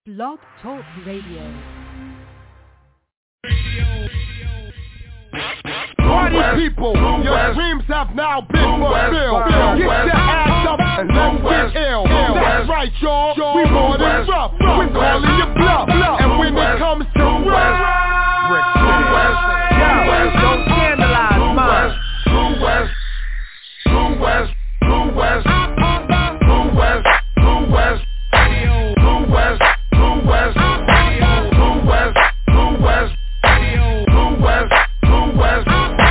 Blog Talk Radio. Party people, your dreams have now been fulfilled. Get your ass up and let's get ill. That's right, y'all. We more than rough. We're calling you bluff. And when it comes to rap, don't scandalize mine. True West, True West, True West, True West, True West, True West, True West, True West, True West, True West, True West.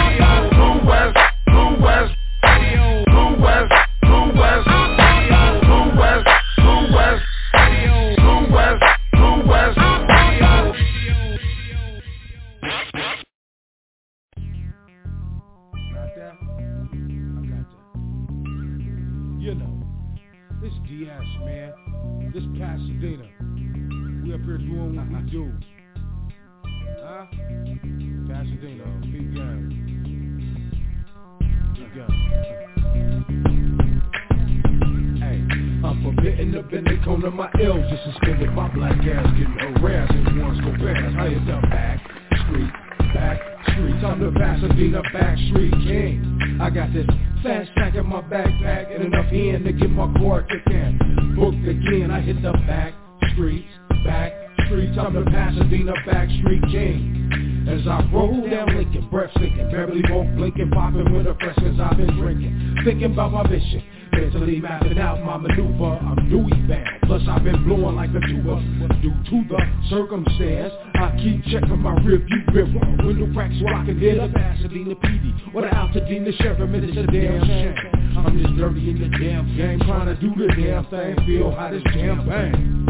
You know, it's DS, man. This Pasadena. We up here doing what we do. Huh? Pasadena, big game. Big game. Hey, I'm forbidden up in the corner of my L. Just suspended my black ass, getting harassed. And once go past, I hit the back street. I'm the Pasadena back street king. I got this fast sack in my backpack and enough hand to get my car kicked in. Booked again, I hit the back streets. I'm the Pasadena back street king. As I roll down Lincoln, breath sinking, barely won't blinking, popping with a fresh cause I've been drinking. Thinking about my mission, mentally mapping out my maneuver. I'm Dewey bound, plus I've been blowing like a tuba. Due to the circumstance, I keep checking my rearview mirror. Window cracks so I can hear the Pasadena PD or the Altadena Sheriff, and it's a damn shame. I'm just dirty in the damn game, trying to do the damn thing, feel how this jam bang.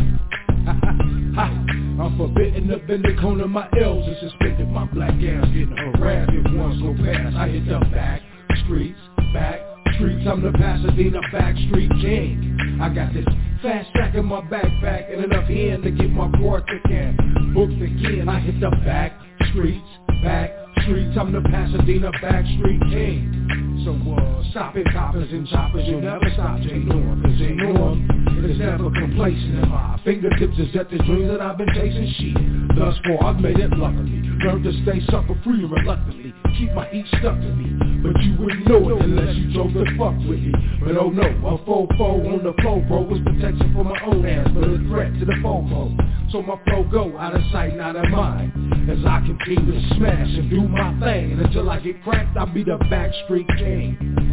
I'm forbidden up in the corner of my L's and suspended my black ass, getting harassed if ones go past. I hit the back streets. I'm the Pasadena back street king. I got this fast sack in my backpack and enough hand to get my car ticking. Booked again, I hit the back streets. I'm the Pasadena back street king. So stop it, coppers and choppers, you'll never stop J-Norm, cause J-Norm is never complacent. And my fingertips is at the dreams that I've been chasing. Shit, thus far I've made it luckily. Learned to stay sucker free reluctantly. Keep my heat stuck to me, but you wouldn't know it unless you chose to fuck with me. But oh no, a fofo on the flow, bro, was protection for my own ass, but a threat to the fofo. So my flow go out of sight, not of mind, as I continue to smash and do my thing. And until I get cracked, I'll be the back street king.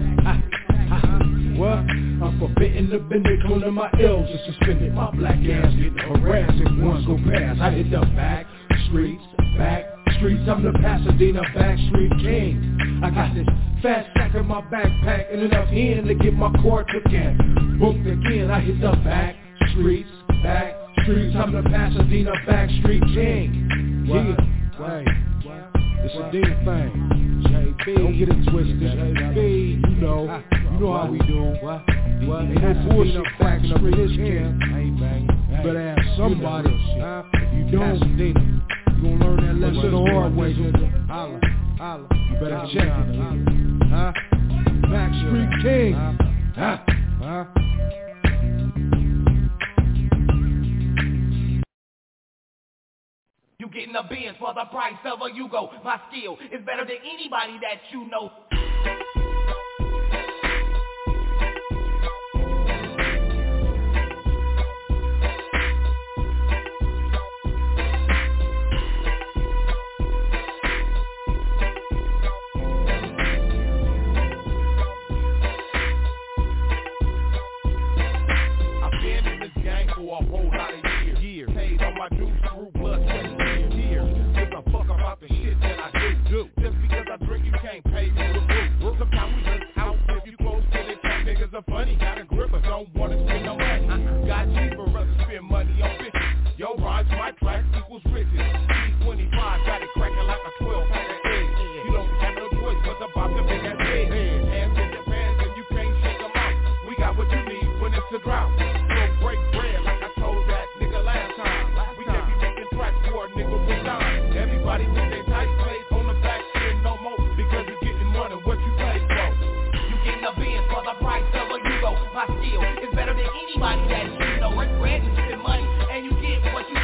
What? I'm forbidden to bend the corner of my L's and suspended my black ass, getting harassed if ones go past. I hit the back streets. I'm the Pasadena back street king. I got this fast sack in my backpack and enough hand to get my car took in. Booked again, I hit the back streets. I'm the Pasadena back street king. Yeah, right. It's a damn thing. JB, don't get it twisted. JB, you know how we do. What? Ain't no bullshit cracking up in this camp. Ain't banging. Better ask somebody. If you don't, Pasadena, you gon' learn that lesson the hard way. Holla. You better check it. Back street king. You getting the Benz for the price of a Yugo. My skill is better than anybody that you know. I've been in this game for a whole lot of years. Paid on my dues through blood, sweat, and tears. Give a fuck about the shit that I do. Just because I drink, you can't pay me with boo. Sometimes we just out if you close to the top. Niggas are funny, got a grip, but don't wanna spend no money. Got cheaper, rather spend money on bitches. Yo, rhymes, my tracks equals riches. C25 got it cracking like a 12-pack of eggs. You don't have no choice but to pop the big ass head. Hands in the pants and you can't shake them out. We got what you need when it's a drought. Don't break bread like I told that nigga last time. We can't be making tracks for a nigga with time. Everybody with their tight place on the back end no more, because you're getting more than what you paid for. You getting the Benz for the price of a Yugo. My skill is better than anybody that you know. It's bread and spend money and you get what you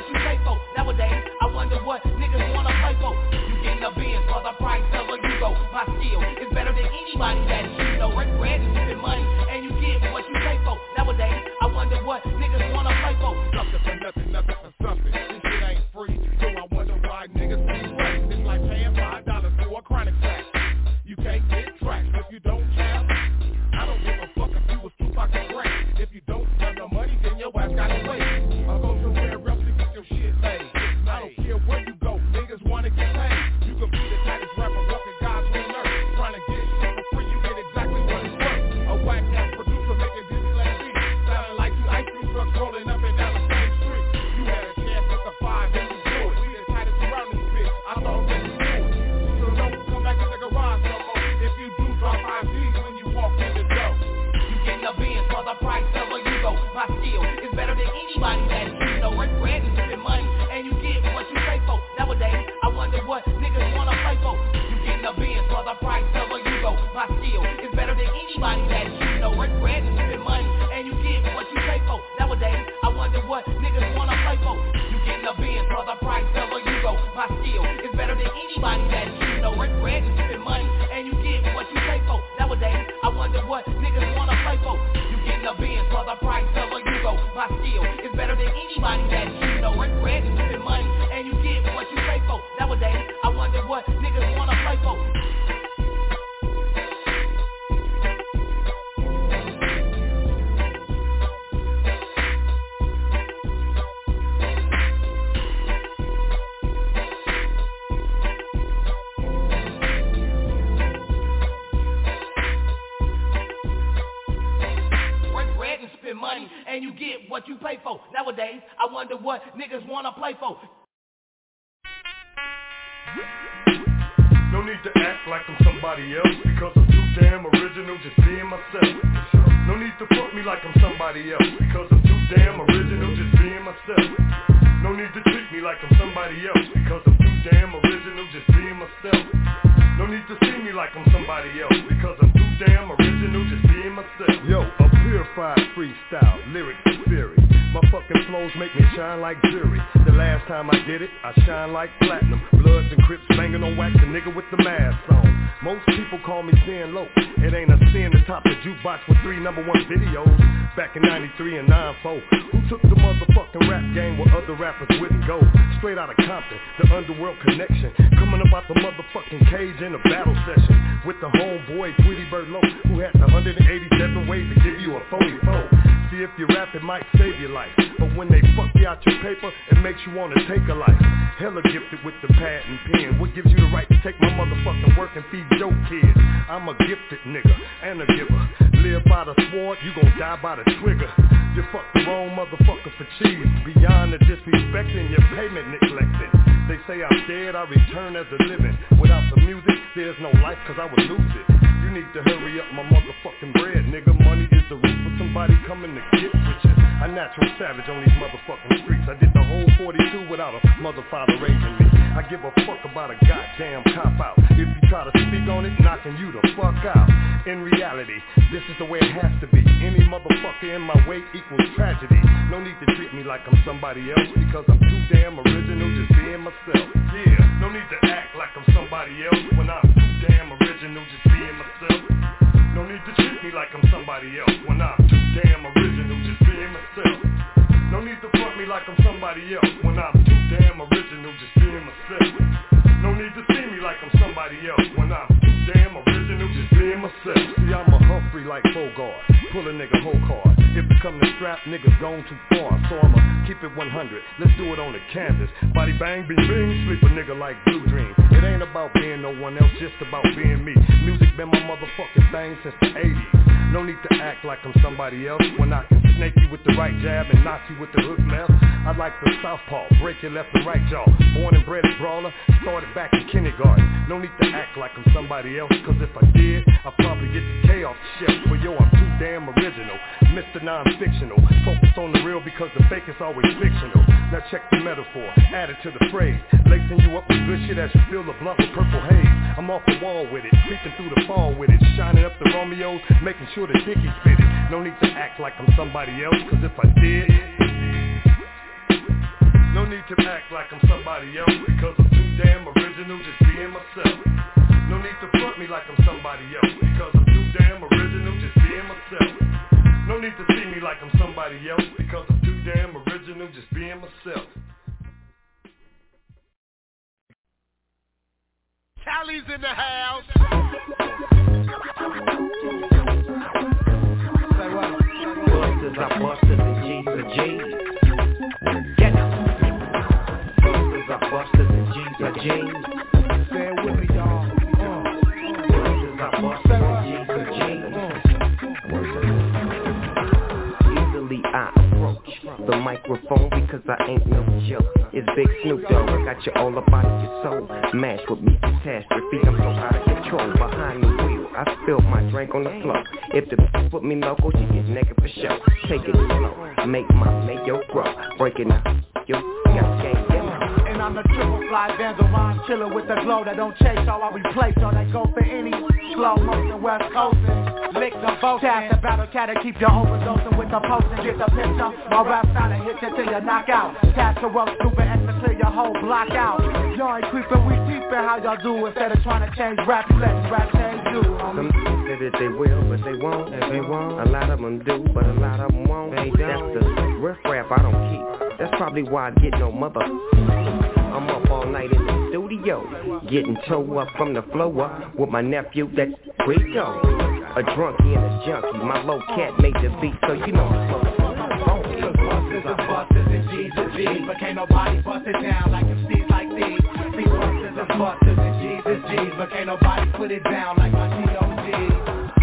what you pay for. Nowadays, I wonder what niggas wanna play for. You getting a Benz for the price of a Yugo. My skill is better than anybody that you know. Red is spend money and you get what you pay for. Nowadays, I wonder what niggas wanna play for. Something for nothing, nothing for something. This shit ain't free, so I wonder why niggas be right. It's like paying $5 for a chronic track. You can't get tracks if you don't have. I don't give a fuck if you was too fucking great. If you don't have no money, then your ass gotta wait. I'll go somewhere else to get your shit made. I don't care where you go, niggas wanna get paid. You can be the tightest rapper walking God's green earth. Trying to get shit for free, you get exactly what it's worth. A whack-ass producer making Disneyland beats. Sounding like two ice cream trucks rolling up and down the same street. You had a chance with the 5 and you blew it. We the tightest around this bitch, I thought that you knew it. So don't come back in the garage no more. If you do, drop IDs when you walk in the door. You getting a Benz for the price of a Yugo. My skill is better than anybody that you know. Red is spend money and you get what you pay for. Nowadays, I wonder what niggas wanna play for. You getting a Benz for the price of a Yugo. My skill is better than anybody that you know. Red is spend money and you get what you pay for. Nowadays, I wonder what niggas wanna play for. You getting a Benz for the price of a Yugo. My skill is better than anybody that you know. Red is spend money and you get what you pay for. Nowadays, I wonder what niggas wanna play for. You getting a Benz for the price of a Yugo. My skill is better than anybody that you know. Red is spend money and you get what you pay for. Nowadays, I wonder what niggas wanna play for. Money and you get what you pay for. Nowadays, I wonder what niggas wanna play for. No need to act like I'm somebody else, because I'm too damn original just being myself. No need to fuck me like I'm somebody else, because I'm too damn original just being myself. No need to treat me like I'm somebody else, because I'm too damn original just being myself. No need to see me like I'm somebody else, because I'm too damn original just being myself. Yo, a purified freestyle, lyrics and theory. My fucking flows make me shine like jury. The last time I did it, I shine like platinum. Bloods and Crips banging on wax, a nigga with the mask on. Most people call me Sin Low. It ain't a sin to top the jukebox with 3 #1 videos back in 93 and 94. Who took the motherfucking rap game where other rappers wouldn't go? Straight out of Compton, the underworld connection. Coming up out the motherfucking cage in a battle session with the homeboy Tweety Bird Low, who had the 187 ways to give you a 44. See, if you rap, it might save your life, but when they fuck you out your paper, it makes you want to take a life. Hella gifted with the pad and pen. What gives you the right to take my motherfucking work and feed your kids? I'm a gifted nigga and a giver. Live by the sword, you gon' die by the trigger. You fuck the wrong motherfucker for cheese. Beyond the disrespecting, your payment neglecting. They say I'm dead, I return as a living. Without the music, there's no life, cause I would lose it. You need to hurry up my motherfucking bread, nigga. Money is the root for somebody coming to get with you. A natural savage on these motherfucking streets. I did the whole 42 without a mother father raising me. I give a fuck about a goddamn cop-out. If you try to speak on it, knocking you the fuck out. In reality, this is the way it has to be. Any motherfucker in my way equals tragedy. No need to treat me like I'm somebody else, because I'm too damn original just being myself. Yeah, no need to act like I'm somebody else when I'm too damn original just being myself. No need to treat me like I'm somebody else when I'm too damn original just being myself. No need to fuck me like I'm somebody else when I'm too damn original just being myself. No need to see me like I'm somebody else when I'm too damn original just being myself. See, I'm a Humphrey like Bogart, pull a nigga whole card. If it come to strap, niggas gone too far, so I'ma keep it 100. Let's do it on the canvas. Body bang, bing, bing, sleep a nigga like Blue Dream. It ain't about being no one else, just about being me. Music been my motherfucking thing since the 80s. No need to act like I'm somebody else when I can snake you with the right jab and knock you with the hook left. I like the southpaw, break your left and right jaw. Born and bred a brawler, started back in kindergarten. No need to act like I'm somebody else, cause if I did, I'd probably get the K off the shelf. But yo, I'm too damn original, Mr. Non-fictional. Focus on the real because the fake is always fictional. Now check the metaphor, add it to the phrase. Lacing you up with good shit as you feel the blunt with purple haze. I'm off the wall with it, creeping through the fall with it. Shining up the Romeos, making sure the Dickies fit it. No need to act like I'm somebody else, cause if I did, no need need to act like I'm somebody else, because I'm too damn original, just being myself. No need to front me like I'm somebody else, because I'm too damn original, just being myself. No need to see me like I'm somebody else, because I'm too damn original, just being myself. Callie's in the house. Busters are busters and G's are G's. Get up. Busters are busters and G's are G's. Say it with me, y'all. Busters are busters and G's are G's. Easily I approach the microphone because I ain't no joke. It's Big Snoop Dogg, I got you all up out of your soul. Mash with me, catastrophe, I'm so out of control. Behind the wheel, I spilled my drink on the floor. If the put me local, she get naked for show. Take it slow, make my mayo grow. Breaking up, yo, got game, And I'm the triple fly vandal, rhyme chillin' with the glow that don't chase all I replace. So that go for any slow motion West Coastin'. Lick the boat, cast the battle cat and keep you overdosing with the potion. Get the picture, my rap style and hit you till you knock out. Catch the rope, stupid extra clear your whole block out. Y'all ain't creepin', we peepin' how y'all do. Instead of trying to change rap, you let rap change you. Some say that they will, but they won't. They won't. A lot of them do, but a lot of them won't. They don't. That's the riff rap I don't keep. That's probably why I get no mother. I'm up all night in the studio, getting toe up from the flow up with my nephew, that's Rico. A drunkie and a junkie, my low cat made the beat, so you know I'm Busters are busters and G's are G's, but can't nobody bust it down like them C's like these. See, busters are busters and G's are G's, but can't nobody put it down like my G.O.G.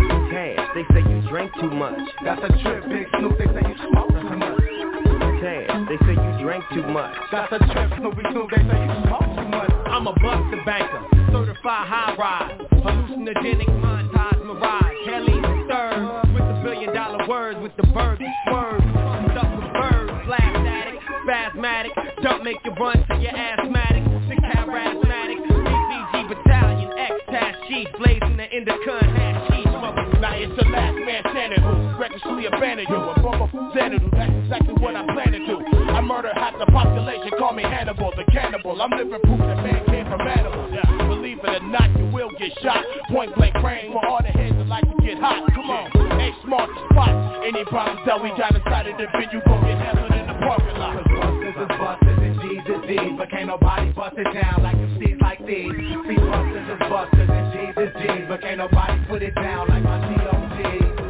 Cash, they say you drink too much. That's a trip, Big Snoop, they say you smoke too much. Cash, they say you drink too much. That's a trip, Snoopy Snoop, they say you smoke too much. I'm a buster banker, certified high ride, hallucinogenic montage mirage. Kelly third with the $1 billion words, with the birds and swerves, stuff with birds, blast addict, spasmatic, don't make you run to your asthmatic, sick charismatic, BCG battalion, X-Tash sheet, blazing the Indicun hash sheet. Now it's the last man standing who recklessly abandoned you. A bumper Xanadu, that's exactly what I plan to do. I murder half the population, call me Hannibal, the cannibal. I'm living proof that man came from animals. Believe it or not, you will get shot. Point blank range for all the heads that like to get hot. Come on, ain't smart to spot any problems that we got inside of the bin. You gon' get handled in the parking lot. Busters is busters and G's is G's, but can't nobody bust it down like them C's like these. See, busters is busters and G's is G's, but can't nobody put it down like my G.O.G.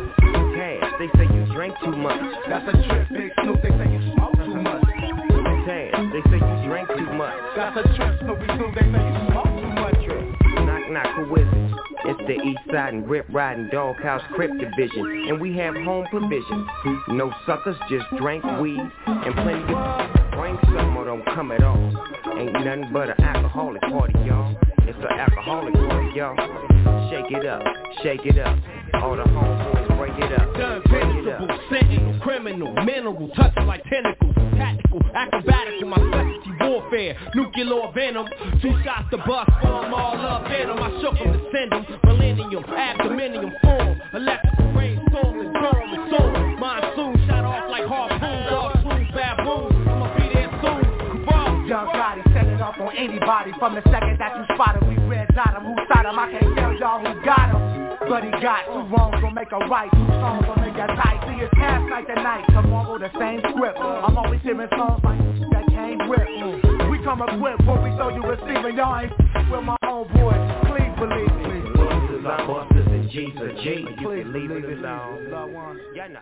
Cash, they say you drink too much. That's a trip, Big Snoop, they say you smoke too much. Cash, they say you drink too much. That's a trip, Snoopy Snoop, they say you smoke too much. Knock, knock, who is it? It's the East Side and Rip Riding Doghouse Crip Division, and we have home provision. No suckers, just drink weed and plenty of bring some or don't come at all. Ain't nothing but an alcoholic party, y'all. It's an alcoholic party, y'all. Shake it up, shake it up. All the homeboys break it up. Done penetrable, sentinel, criminal, mineral, touching like tentacles, tactical, acrobatical, my specialty warfare, nuclear venom. 2 shots to bust, form all up in them. I shook them to send them, millennium, abdominium form, electrical rainstorm and dome and soul. Monsoon shot off like harpoons, all swoons, baboons. I'ma be there soon. Young Gotti set it off on anybody. From the second that you spot him, we red dot him. Who shot him? I can't tell y'all who got him. But he got 2 wrongs gon' make a right, 2 songs gon' make a tight. See, it's past night to night, tomorrow the same script. I'm always hearing songs like that can't rip. We come equipped, what we throw you receiving. Y'all ain't with my homeboys, please believe me. Busters are busters and G's are G's. You can leave it alone. Yeah, no.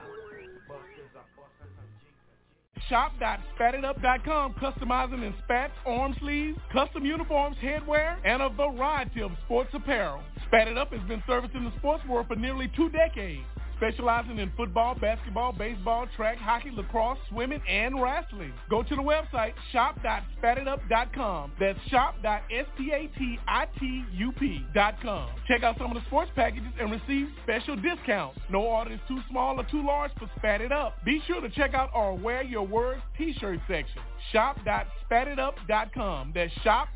Shop.spatitup.com, customizing in spats, arm sleeves, custom uniforms, headwear, and a variety of sports apparel. Spat It Up has been servicing the sports world for nearly 2 decades, specializing in football, basketball, baseball, track, hockey, lacrosse, swimming, and wrestling. Go to the website shop.spatitup.com. That's shop.spatitup.com. Check out some of the sports packages and receive special discounts. No order is too small or too large for Spat It Up. Be sure to check out our Wear Your Words t-shirt section. Shop.spatitup.com. That's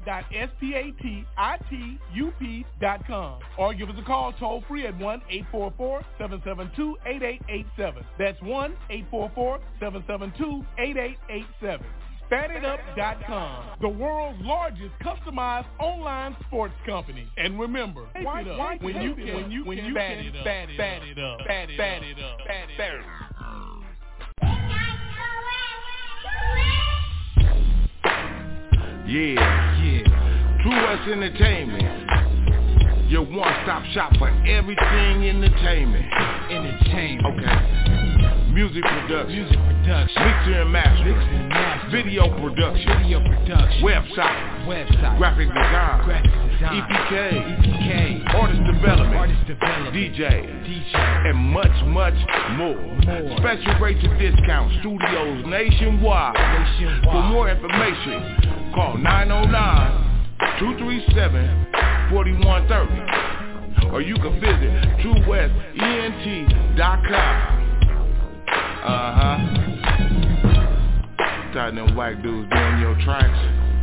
shop.spatitup.com. Or give us a call toll free at 1-844-772-8887. That's 1-844-772-8887. FatItUp.com, the world's largest customized online sports company. And remember, why when you can fat it up. Yeah. True West Entertainment, your one-stop shop for everything entertainment. Okay. Music production, mixing and mastering, video production, website, graphic design, EPK, artist development, DJ, and much more. Special rates and discounts, studios nationwide. For more information, call 909-237-4130, or you can visit TrueWestENT.com. Tired them white dudes doing your tracks.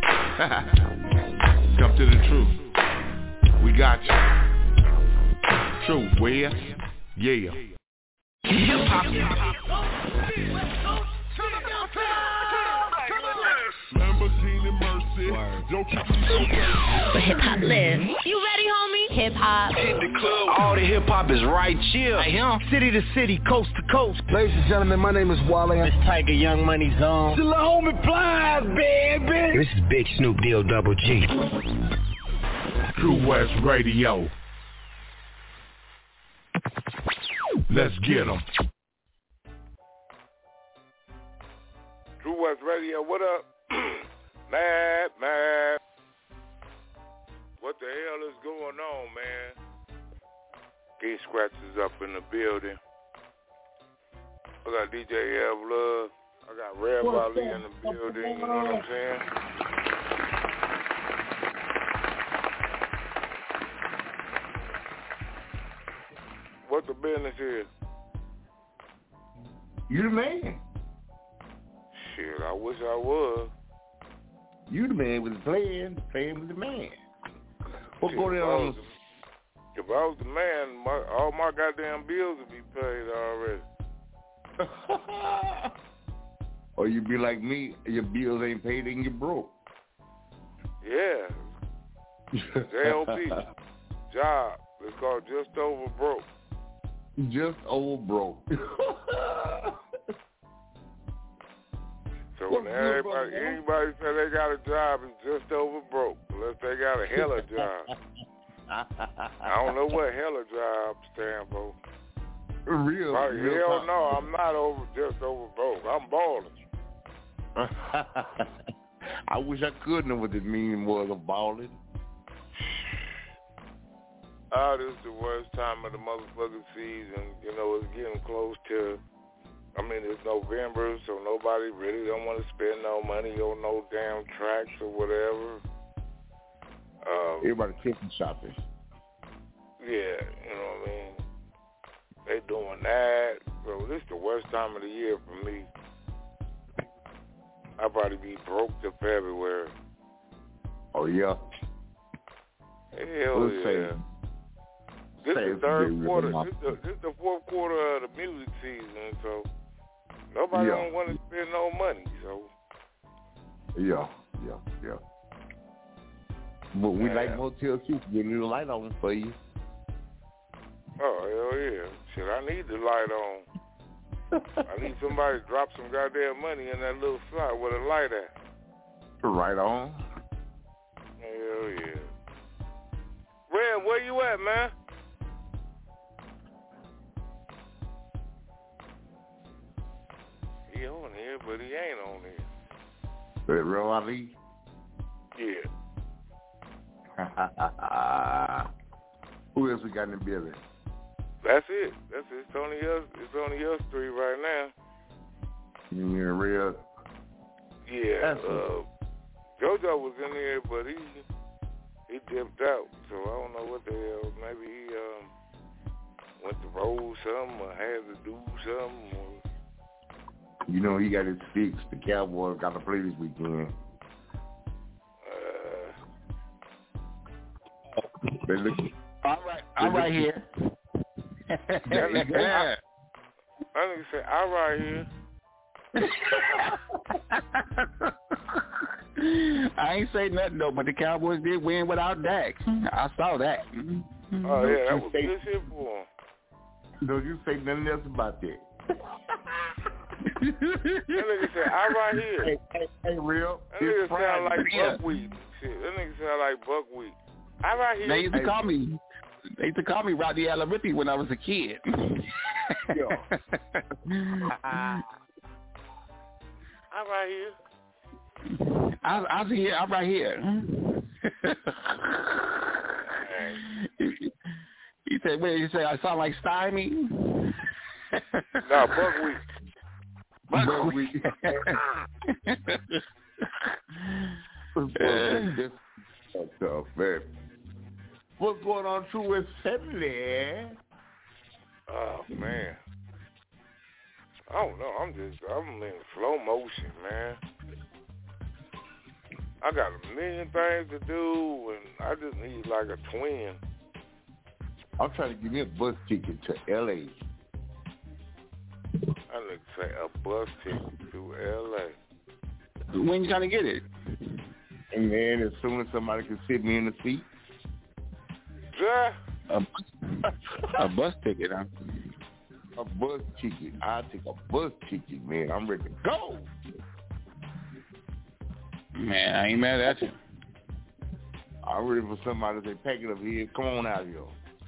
Come to the truth. We got you. True West, yeah. But hip-hop lives. You ready, homie? Hip-hop. Hit the club. All the hip-hop is right here. Right here. City to city, coast to coast. Ladies and gentlemen, my name is Wale. It's Tiger Young Money Zone. The homie Flies, baby. This is Big Snoop Deal Double G. True West Radio. Let's get 'em. True West Radio, what up? Mad. What the hell is going on, man? Keith Scratches up in the building. I got DJ Ev Love. I got Red Bali in the building, you know what I'm saying? What the business is? You the man. Shit, I wish I was. You the man with the playing with the man. What go there on? If I was the man, all my goddamn bills would be paid already. Or you be like me, your bills ain't paid and you're broke. Yeah. JOB. Job. It's called Just Over Broke. Just over broke. So when anybody say they got a job, it's just over broke. Unless they got a hella job. I don't know what hella job stand for. Real hell no, I'm not just over broke. I'm balling. I wish I could know what the meaning was of balling. This is the worst time of the motherfucking season. You know, it's getting close to, it's November, so nobody really don't want to spend no money on no damn tracks or whatever. Everybody Christmas shopping. Yeah, you know what I mean? They doing that. So this is the worst time of the year for me. I'll probably be broke till February. Oh, yeah? Hell yeah. This is the third quarter. This is the fourth quarter of the music season, so nobody don't want to spend no money, so. Yeah. But we like Motel 6, getting a light on for you. Oh, hell yeah. Shit, I need the light on. I need somebody to drop some goddamn money in that little slot with a light at. Right on. Hell yeah. Red, where you at, man? He on here, but he ain't on here. Red Real Ali? Yeah. Who else we got in the building? That's it. It's only us three right now. Yeah, real. Yeah. JoJo was in here, but he dipped out. So I don't know what the hell. Maybe he went to roll something or had to do something. Or... You know, he got his fix. The Cowboys got to play this weekend. I'm right here. I think say, I'm right here. I ain't say nothing though, but the Cowboys did win without Dak. I saw that. Oh yeah, that was good shit for him. Don't you say nothing else about that. That nigga said, "I'm right here." Hey, real. That nigga sound like buckwheat. Shit, that nigga sound like buckwheat. I'm right here. They used to call me. They used to call me Rodney Alaripi when I was a kid. I'm right here. I was here. I'm right here. He said, "Wait." He said, "I sound like Stymie." No, buckwheat. Buckwheat. What's going on, True West family? Oh man, I don't know. I'm in slow motion, man. I got a million things to do, and I just need like a twin. I'm trying to give me a bus ticket to L.A. I look say a bus ticket to L.A. When you trying to get it? And man, as soon as somebody can sit me in the seat. Yeah. A bus ticket, huh? A bus ticket. I take a bus ticket, man. I'm ready to go. Man, I ain't mad at you. I'm ready for somebody to say, "Pack it up here. Come on out here."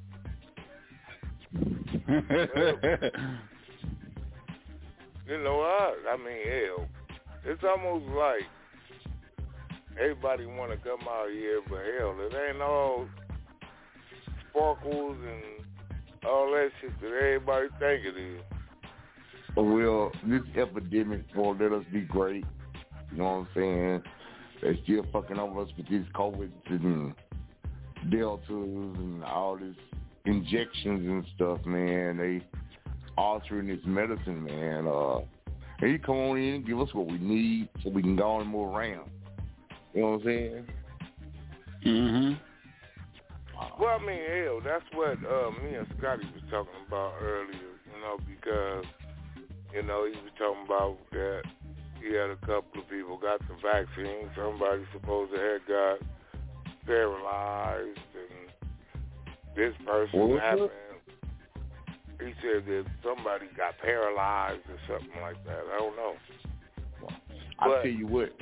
You know what? I mean, hell, it's almost like everybody want to come out here, but hell, it ain't all sparkles and all that shit that everybody think it is. Well, this epidemic won't let us be great. You know what I'm saying? They're still fucking over us with these COVID and deltas and all this injections and stuff, man. They altering this medicine, man. They come on in and give us what we need so we can go on and move around. You know what I'm saying? Mm-hmm. Well, I mean, hell, that's what me and Scotty was talking about earlier, you know, because, you know, he was talking about that he had a couple of people got the vaccine. Somebody supposed to have got paralyzed, and this person happened. He said that somebody got paralyzed or something like that. I don't know. I'll tell you what.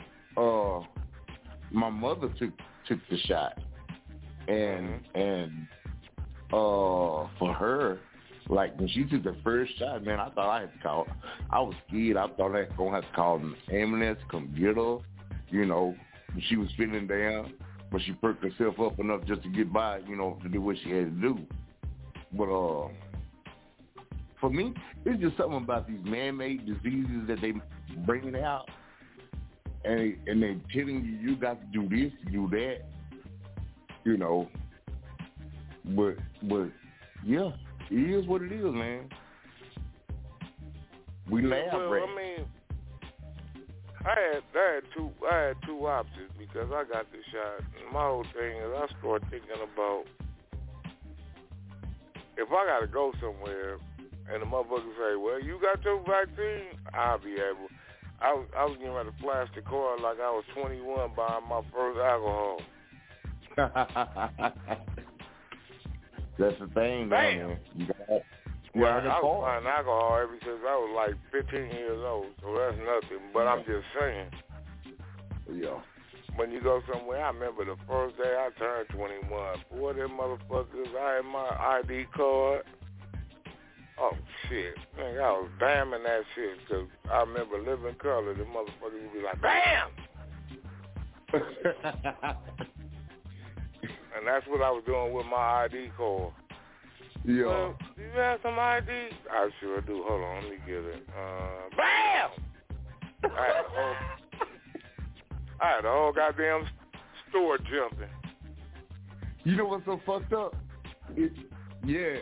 My mother took the shot, and for her, like when she took the first shot, man, I thought I had to call. I was scared. I thought I was gonna have to call an ambulance, come get her. You know, she was feeling down, but she perked herself up enough just to get by. You know, to do what she had to do. But for me, it's just something about these man-made diseases that they bringing out, and they telling you got to do this, do that. You know, but yeah. It is what it is, man. We laugh, well, I mean, I had two options because I got the shot. And my whole thing is I started thinking about if I got to go somewhere and the motherfucker say, "Well, you got your vaccine," I'll be able. I was getting ready to flash the card like I was 21 buying my first alcohol. That's the thing, man. You got I was buying alcohol ever since I was like 15 years old, so that's nothing. But I'm just saying. Yeah. When you go somewhere, I remember the first day I turned 21. Boy, them motherfuckers, I had my ID card. Oh, shit. Man, I was bamming that shit because I remember Living Color. The motherfuckers would be like, BAM! And that's what I was doing with my ID card. Yeah. Well, do you have some ID? I sure do. Hold on, let me get it. BAM! I had the whole goddamn store jumping. You know what's so fucked up? Yeah.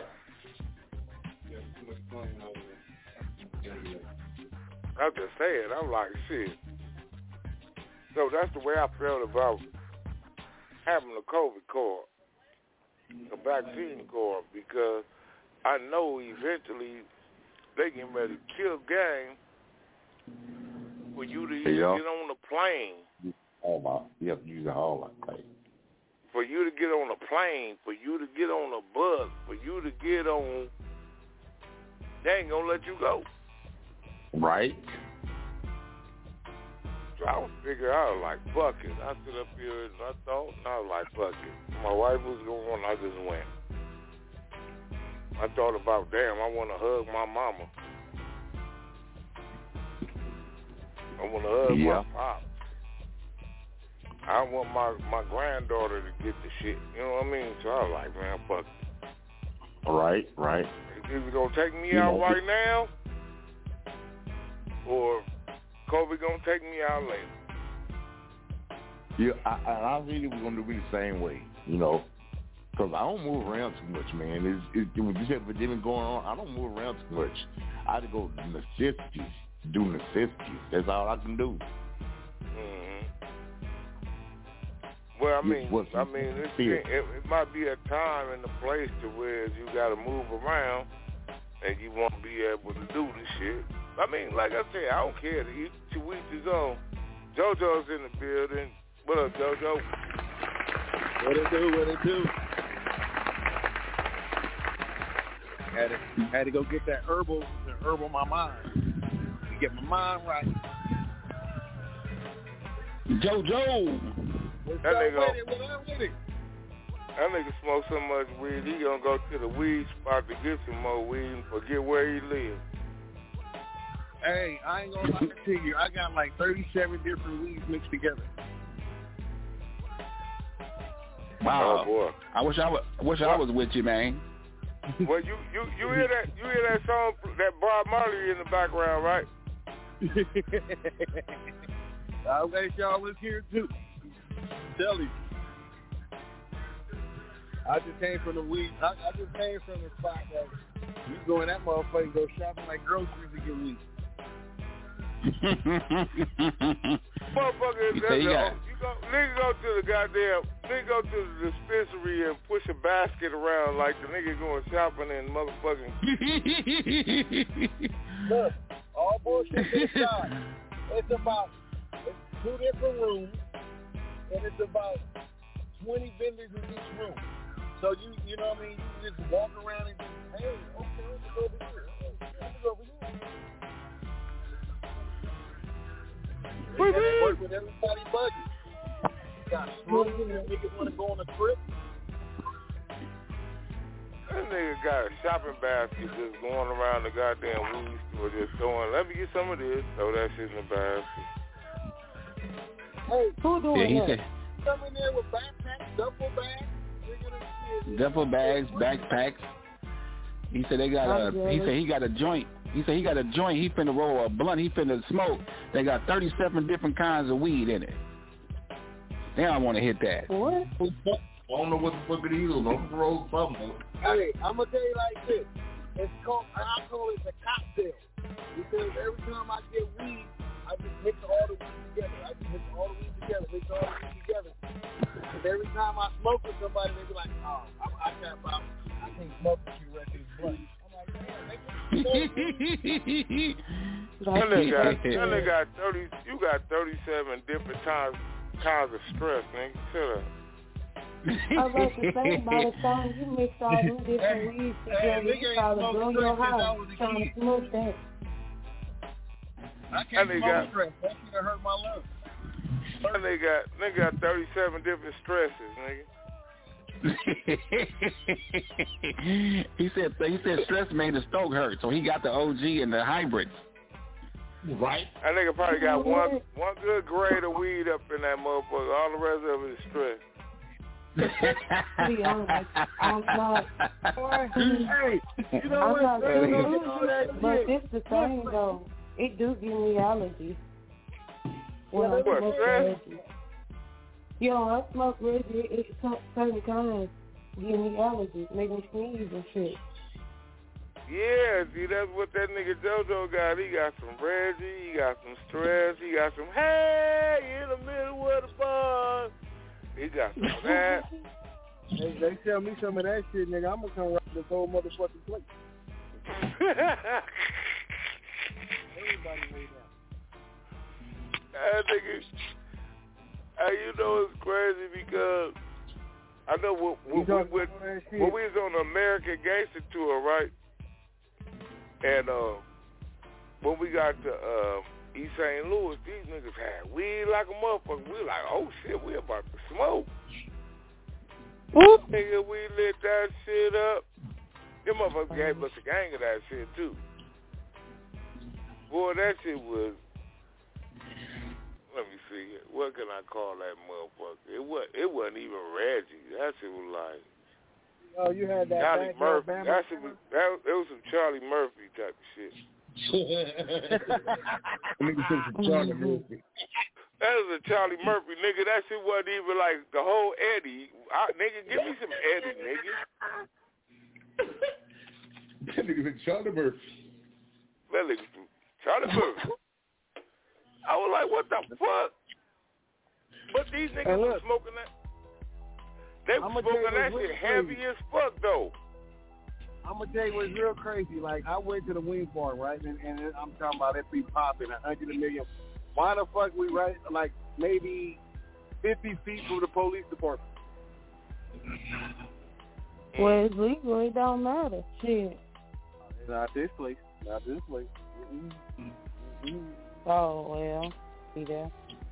I'm just saying, I'm like, shit. So that's the way I felt about having a COVID card, a vaccine card, because I know eventually they getting ready to kill gang for you to even get on the plane. You have to use the hall light. For you to get on a plane, for you to get on a bus, for you to get on, they ain't gonna let you go. Right. So I was figuring out like, fuck it. I stood up here and I thought, and I was like, fuck it. My wife was going, I just went. I thought about, damn, I want to hug my mama. I want to hug my pop. I want my granddaughter to get the shit. You know what I mean? So I was like, man, fuck it. Right. Is you gonna take me out right now, or Kobe gonna take me out later? Yeah, I really was gonna do it the same way, because I don't move around too much, man. When you have epidemic going on, I don't move around too much. I had to go necessities, do necessities. That's all I can do. Mm-hmm. Well, it might be a time and a place to where you got to move around and you won't be able to do this shit. I mean, like I said, I don't care. To each his own. JoJo's in the building. What up, JoJo? What it do? Had to go get that herbal my mind. Get my mind right. JoJo. That nigga smoke so much weed, he gonna go to the weed spot to get some more weed and forget where he lives. Hey, I ain't gonna lie to you. I got like 37 different weeds mixed together. Wow. Oh boy. I wish I was with you, man. Well, you hear that song, that Bob Marley in the background, right? I wish y'all was here too. Tell you. I just came from the weed. I just came from the spot that you go in that motherfucker, go shopping like groceries to get weed. Motherfucker, nigga go to the dispensary and push a basket around like the nigga going shopping and motherfucking. Look, all bullshit aside, it's 2 different rooms, and it's about 20 vendors in each room. So you know what I mean? You just walk around and just, hey, okay, let's go over here. Let's go over here. And they work with everybody's budget. You got smokers and niggas want to go on a trip. That nigga got a shopping basket just going around the goddamn weed store just throwing, let me get some of this, throw that shit in the basket. Hey, who doing that? Come in there with backpacks, duffel bags. Duffel bags, backpacks. He said he got a joint. He said he got a joint. He finna roll a blunt. He finna smoke. They got 37 different kinds of weed in it. They don't want to hit that. What? I don't know what the fuck it is. Don't roll something. Hey, I'm gonna tell you like this. I call it a cocktail because every time I get weed, I just mix all the weed together. Because every time I smoke with somebody, they be like, oh, I can't smoke with you right this blunt. I'm like, man, you got 37 different kinds of stress, nigga. Shut up. I was about to say, by the time you mix all them different weeds together, you probably blow your house trying to smoke that. I can't smoke stress. That shit hurt my lungs. Nigga got 37 different stresses, nigga. He said stress made the stroke hurt, so he got the OG and the hybrids. Right. That nigga probably got one good grade of weed up in that motherfucker. All the rest of it is stress. I'm not. Hey, you know what? But it's the thing though. It do give me allergies. When I smoke Reggie. Yo, I smoke Reggie. It's certain kinds give me allergies, make me sneeze and shit. Yeah, see, that's what that nigga JoJo got. He got some Reggie, he got some stress, he got some hey in the middle of the bar. He got some of that. They tell me some of that shit, nigga. I'm gonna come rock this whole motherfucking place. Everybody made that. Hey, you know it's crazy because I know when we was on the American Gangster tour, right? And when we got to East St. Louis, these niggas had weed like a motherfucker. We like, oh shit, we about to smoke. Nigga, we lit that shit up. Them motherfuckers gave us a gang of that shit too. Boy, that shit was. Let me see. What can I call that motherfucker? It wasn't even Reggie. That shit was like. Oh, you had that Charlie Murphy. That shit was. It was some Charlie Murphy type of shit. Charlie Murphy. That was a Charlie Murphy, nigga. That shit wasn't even like the whole Eddie. Nigga, give me some Eddie, nigga. That nigga's a Charlie Murphy. That nigga's Charlie Murphy. I was like, what the fuck? But these niggas were smoking that. They were smoking that shit heavy as fuck, though. I'm going to tell you what's real crazy. Like, I went to the Wing Farm, right? And I'm talking about it be popping 100 million. Why the fuck we right, like, maybe 50 feet from the police department? Well, it's legal. It don't matter. Shit. Not this place. Not this place. Oh, well. See there.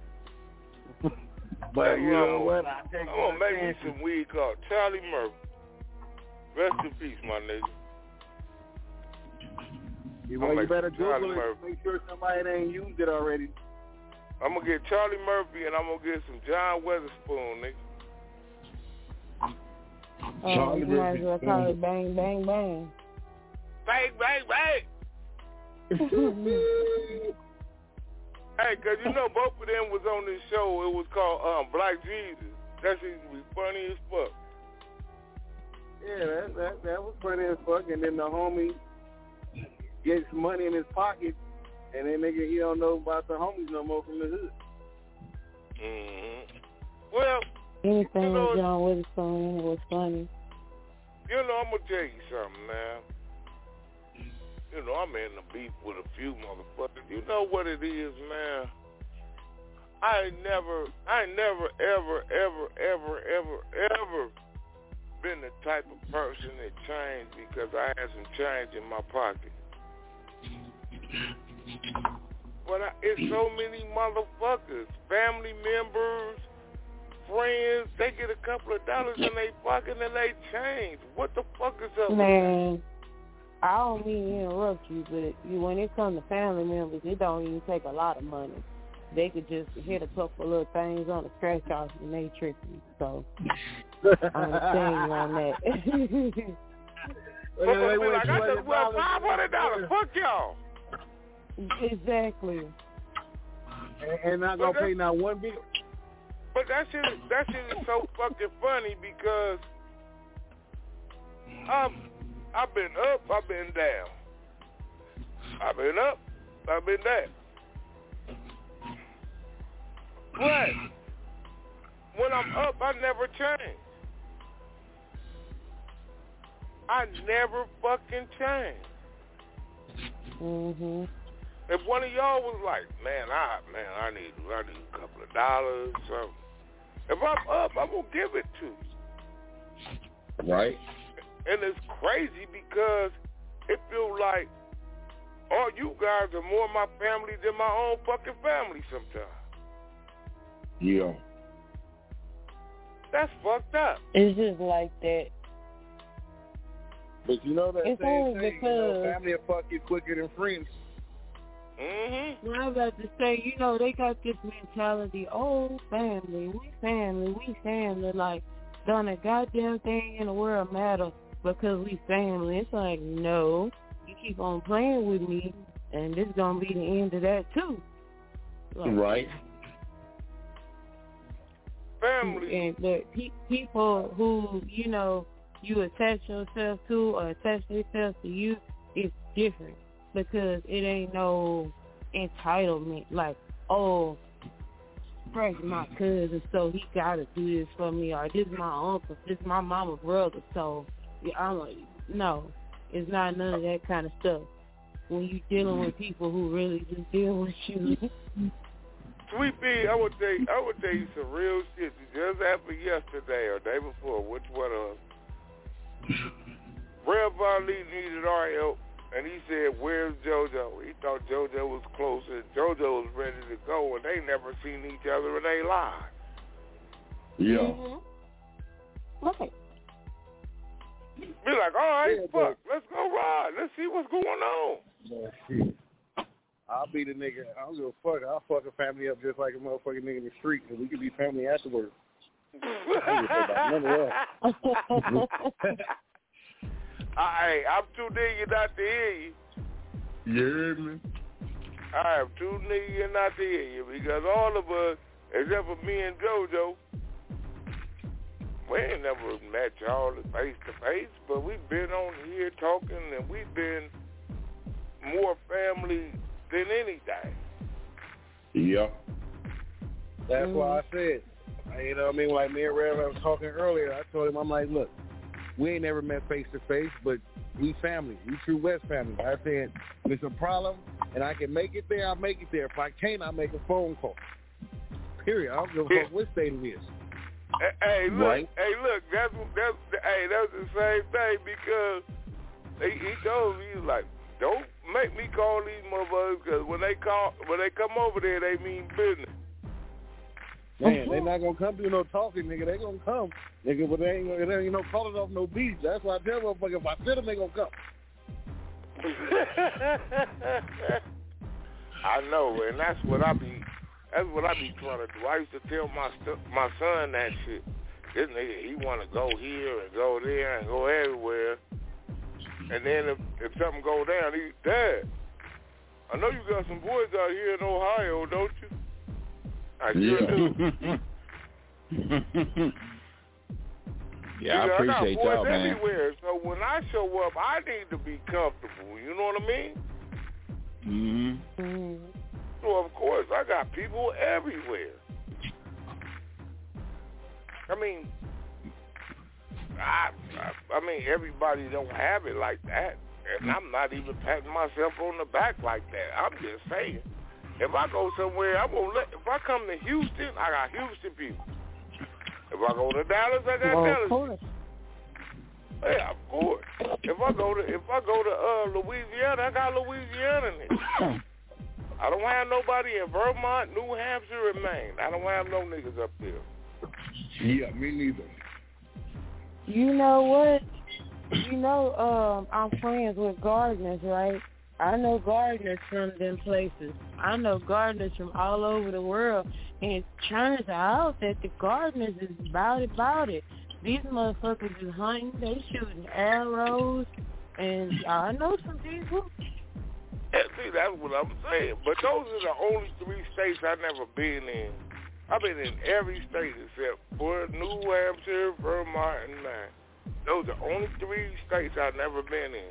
But you know what? I'm going to make me some weed called Charlie Murphy. Rest in peace, my nigga. You better Google it. Make sure somebody ain't used it already. I'm going to get Charlie Murphy and I'm going to get some John Weatherspoon, nigga. You might as well call it Bang, Bang, Bang. Bang, bang, bang. Hey, because you know both of them was on this show. It was called Black Jesus. That shit used to be funny as fuck. Yeah, that was funny as fuck. And then the homie gets money in his pocket, and then nigga, he don't know about the homies no more from the hood. Mm-hmm. Well, anything with John Witherspoon was funny. You know, I'm going to tell you something, man. You know, I'm in the beef with a few motherfuckers. You know what it is, man? I ain't never, ever been the type of person that changed because I had some change in my pocket. But it's so many motherfuckers, family members, friends, they get a couple of dollars in their pocket and they change. What the fuck is up, man? I don't mean to interrupt you, but when it comes to family members, it don't even take a lot of money. They could just hit a couple of little things on the scratch off and they trick you. So I understand you on that. Like, I just won $500. Fuck y'all. Exactly. And not gonna pay not one bill. But that shit is so fucking funny because I've been up, I've been down. I've been up, I've been down. But when I'm up, I never change. I never fucking change. Mhm. If one of y'all was like, I need a couple of dollars, something. If I'm up, I'm gonna give it to you. Right. And it's crazy because it feels like all you guys are more my family than my own fucking family sometimes. Yeah. That's fucked up. It's just like that. But you know that it's same thing, because family will fuck you quicker than friends. Mm-hmm. Well, I was about to say, they got this mentality, family, we family. Like, don't a goddamn thing in the world matter because we family. It's like, no, you keep on playing with me, and this is going to be the end of that, too. Like, right. Family. But people who, you attach yourself to or attach themselves to you, it's different because it ain't no entitlement. Like, Frank's my cousin, so he got to do this for me, or this is my uncle, this is my mama brother, so I'm like, no, it's not none of that kind of stuff. When you dealing with people who really just deal with you. Sweet Pea, I would tell you some real shit. Just happened yesterday or day before. Which one of them? Rev Von Lee needed our help, and he said, "Where's JoJo?" He thought JoJo was closer. JoJo was ready to go, and they never seen each other in their lives. Yeah. Mm-hmm. Okay. Be like, all right, fuck, let's go ride. Let's see what's going on. Shit. I'll be the nigga. I don't give a fuck. I'll fuck a family up just like a motherfucking nigga in the street, and we can be family afterwards. Hey, I'm too nigga not to hear you. You heard me? I am too nigga not to hear you because all of us, except for me and JoJo, we ain't never met y'all face to face, but we've been on here talking, and we've been more family than anything. Yeah. That's why I said, you know what I mean? Like me and Rev, I was talking earlier. I told him, I'm like, look, we ain't never met face to face, but we family. We True West family. I said, if it's a problem and I can make it there, I'll make it there. If I can't, I'll make a phone call. Period. I don't give a fuck what state it is. Hey, look, right? That's the same thing because he told me, he was like, don't make me call these motherfuckers because when they come over there, they mean business. Man, they not gonna come do no talking, nigga. They gonna come, nigga, but they ain't no calling off no beats. That's why I tell motherfuckers, if I sit them, they gonna come. I know, and that's what I be trying to do. I used to tell my son that shit. This nigga, he want to go here and go there and go everywhere. And then if something go down, he, Dad, I know you got some boys out here in Ohio, don't you? I sure do. Yeah, I appreciate y'all, man. Everywhere. So when I show up, I need to be comfortable. You know what I mean? Mm-hmm. So of course I got people everywhere. I mean, I mean everybody don't have it like that, and I'm not even patting myself on the back like that. I'm just saying, if I go somewhere, if I come to Houston, I got Houston people. If I go to Dallas, I got Dallas people. Yeah, of course. If I go to Louisiana, I got Louisiana niggas. I don't have nobody in Vermont, New Hampshire, and Maine. I don't have no niggas up there. Yeah, me neither. You know what? You know, I'm friends with gardeners, right? I know gardeners from them places. I know gardeners from all over the world. And it turns out that the gardeners is about it. These motherfuckers is hunting, they shooting arrows, and I know some people. Yeah, see, that's what I'm saying. But those are the only 3 states I've never been in. I've been in every state except for New Hampshire, Vermont, and Maine. Those are the only 3 states I've never been in.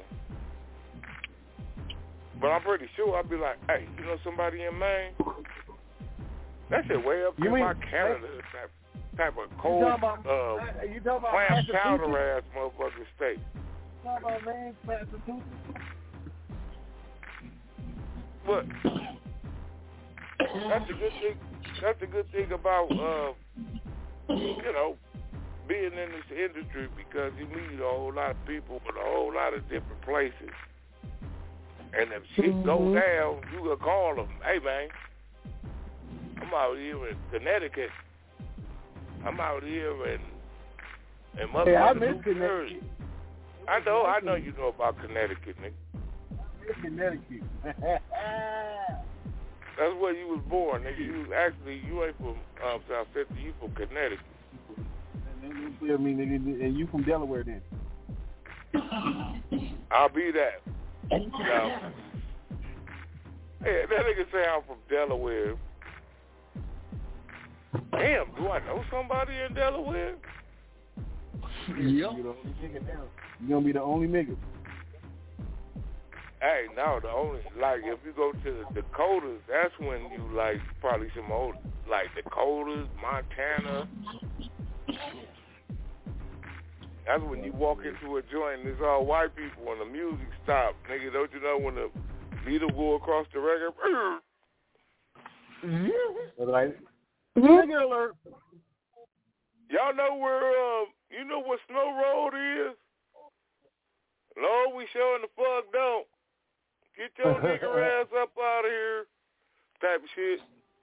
But I'm pretty sure I'll be like, hey, you know somebody in Maine? That's it, way up in my Canada type of cold, clam chowder ass motherfucking state. You talking about Maine, Massachusetts? But that's the good thing. That's the good thing about you know, being in this industry, because you meet a whole lot of people in a whole lot of different places. And if shit go down, you can call them. Hey man, I'm out here in Connecticut. I'm out here in motherfucking New Jersey. I know you know about Connecticut, nigga. Connecticut. That's where you was born, nigga. You ain't from South Central. You from Connecticut. And you feel me, nigga? And you from Delaware, then? I'll be that. Now, hey, that nigga say I'm from Delaware. Damn, do I know somebody in Delaware? Yep. You're gonna be the only nigga. Hey, no, the only, like, if you go to the Dakotas, that's when you, like, probably some old, like, Dakotas, Montana. That's when you walk into a joint and it's all white people and the music stops. Nigga, don't you know when the beat go across the record? Like, nigga alert. Y'all know where, you know what Snow Road is? Lord, we showing the fuck don't. Get your nigger ass up out of here. Type of shit.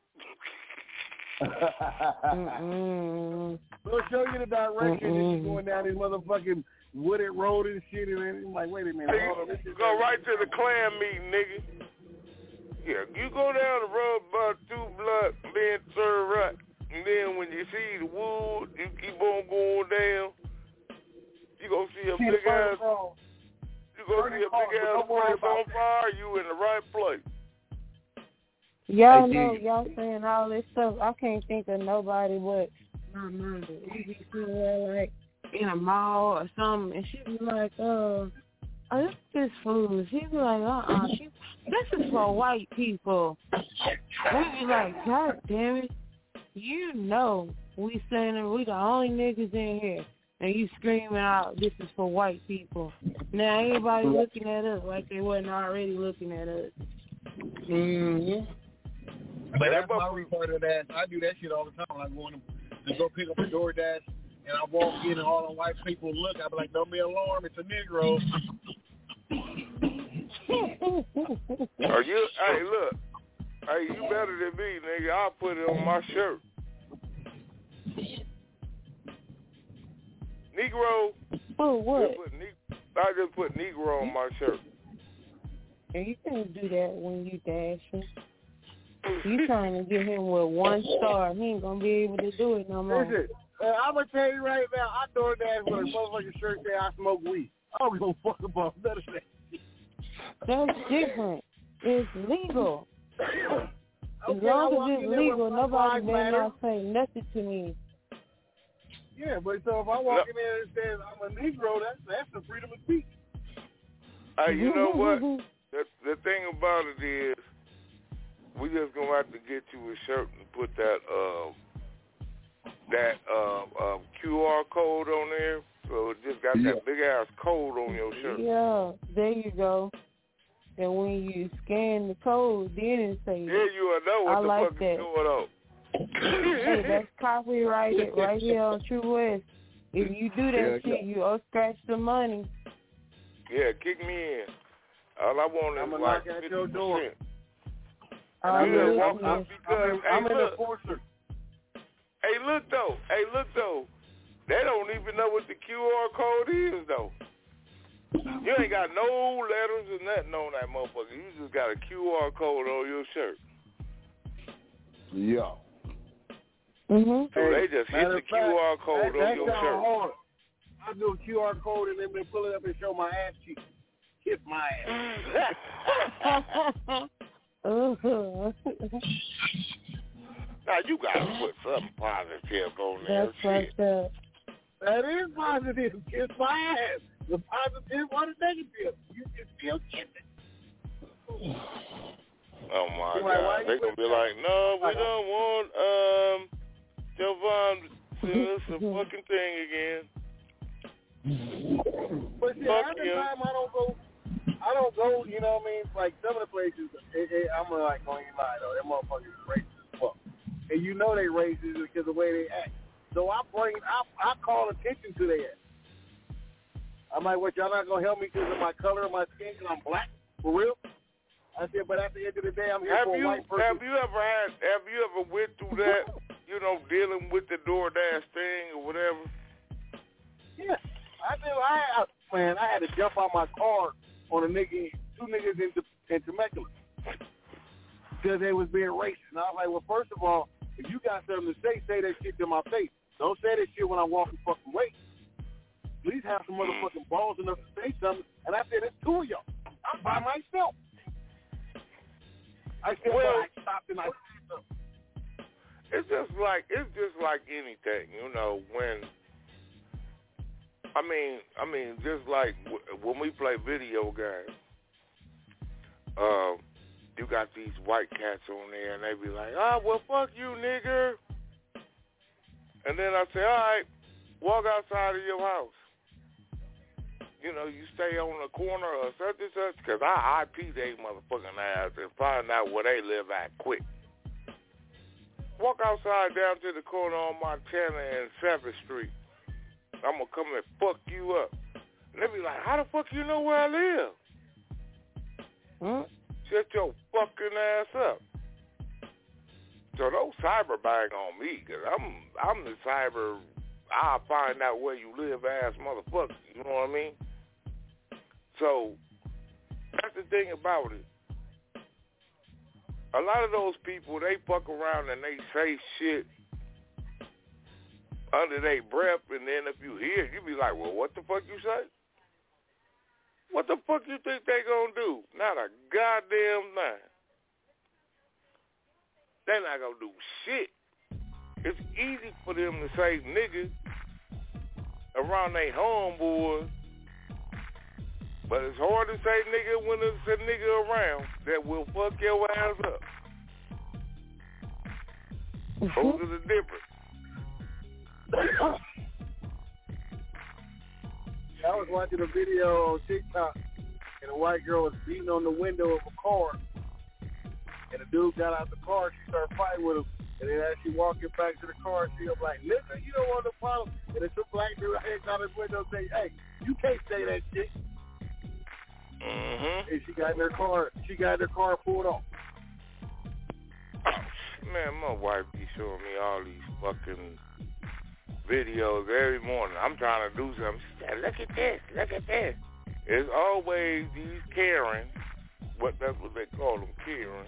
They'll show you the direction and you going down this motherfucking wooded road and shit, and then I'm like, wait a minute. Hold on, go right to the clan meeting, nigga. Yeah, you go down the road about 2 blocks, then turn right. And then when you see the wood, you keep on going down. You gonna see a big ass. You gonna see a big ass place on fire. You in the right place. Y'all know, y'all saying all this stuff. I can't think of nobody but my mother. We be somewhere like in a mall or something, and she be like, oh, this is food. She be like, this is for white people. We be like, God damn it. You know we saying we the only niggas in here, and you screaming out, this is for white people. Now everybody looking at us like they wasn't already looking at us. Mm-hmm. But that's my retarded ass. I do that shit all the time. I'm going to go pick up a DoorDash, and I walk in and all the white people look. I be like, don't be alarmed. It's a Negro. Are you? Hey, look. Hey, you better than me, nigga. I'll put it on my shirt. Negro. Oh, what? I just put Negro on my shirt. And you can't do that when you dashing. You trying to get him with 1 star. He ain't going to be able to do it no more. Listen, I'm going to tell you right now, I DoorDash with a motherfucking shirt say I smoke weed. I don't give a fuck about none of that. That's different. It's legal. As long as it's legal, nobody better not say nothing to me. Yeah, but so if I walk in there and says I'm a Negro, that's the freedom of speech. Hey, you know what? The thing about it is, we just gonna have to get you a shirt and put that QR code on there. So it just got that big ass code on your shirt. Yeah, there you go. And when you scan the code, then it says, yeah, you will know what the like fuck that. is going on. Hey, that's copyrighted right here on True West. If you do that shit, you owe Scratch the money. Yeah, kick me in. All I want is like 50%. Your door. I'm an enforcer. Hey, look though. They don't even know what the QR code is though. You ain't got no letters or nothing on that motherfucker. You just got a QR code on your shirt. Yeah. Mm-hmm. So they just hit the QR code on your shirt. Hard. I do a QR code and then they pull it up and show my ass cheek. Kiss my ass. Now you gotta put something positive on there. That's fucked up. That is positive. Kiss my ass. The positive or the negative. You can still kiss it. Oh my God. They're gonna be like, no, we don't want Jovan to send us a fucking thing again. But see, half the time I don't go, you know what I mean? Like some of the places, I'm like, going to lie though, that motherfucker is racist as fuck. And you know they racist because of the way they act. So I call attention to their ass. I'm like, what, y'all not going to help me because of my color of my skin because I'm black? For real? I said, but at the end of the day, I'm here for a white person. Have you ever went through that, you know, dealing with the DoorDash thing or whatever? Yeah, I do. I had to jump out my car on two niggas in Temecula because they was being racist. And I was like, well, first of all, if you got something to say that shit to my face. Don't say that shit when I'm walking fucking away. Please have some motherfucking balls enough to say something. And I said, it's 2 of y'all. I'm by myself. I said, I stopped and I said something. It's just like anything, you know, when I mean, just like when we play video games, you got these white cats on there, and they be like, well, fuck you, nigger. And then I say, all right, walk outside of your house. You know, you stay on the corner or such and such, because I IP they motherfucking ass and find out where they live at quick. walk outside down to the corner on Montana and 7th Street. I'm going to come and fuck you up. And they be like, how the fuck you know where I live? Shut your fucking ass up. So don't cyber bang on me, because I'm the cyber, I'll find out where you live ass motherfucker. You know what I mean? So that's the thing about it. A lot of those people, they fuck around and they say shit under their breath, and then if you hear it, you be like, well, what the fuck you say? What the fuck you think they gonna do? Not a goddamn thing. They not gonna do shit. It's easy for them to say nigga around their homeboys, but it's hard to say nigga when it's a nigga around that will fuck your ass up. Those are the difference. I was watching a video on TikTok, and a white girl was beating on the window of a car, and the dude got out the car. She started fighting with him, and then as she walking back to the car, she was like, "Listen, you don't want no problem." And it's a black dude hangs out his window saying, "Hey, you can't say that shit." Mm-hmm. And she got in her car. She got in her car pulled off. Man, my wife be showing me all these fucking videos every morning. I'm trying to do something. She said, look at this, look at this. It's always these Karen, that's what they call them, Karen,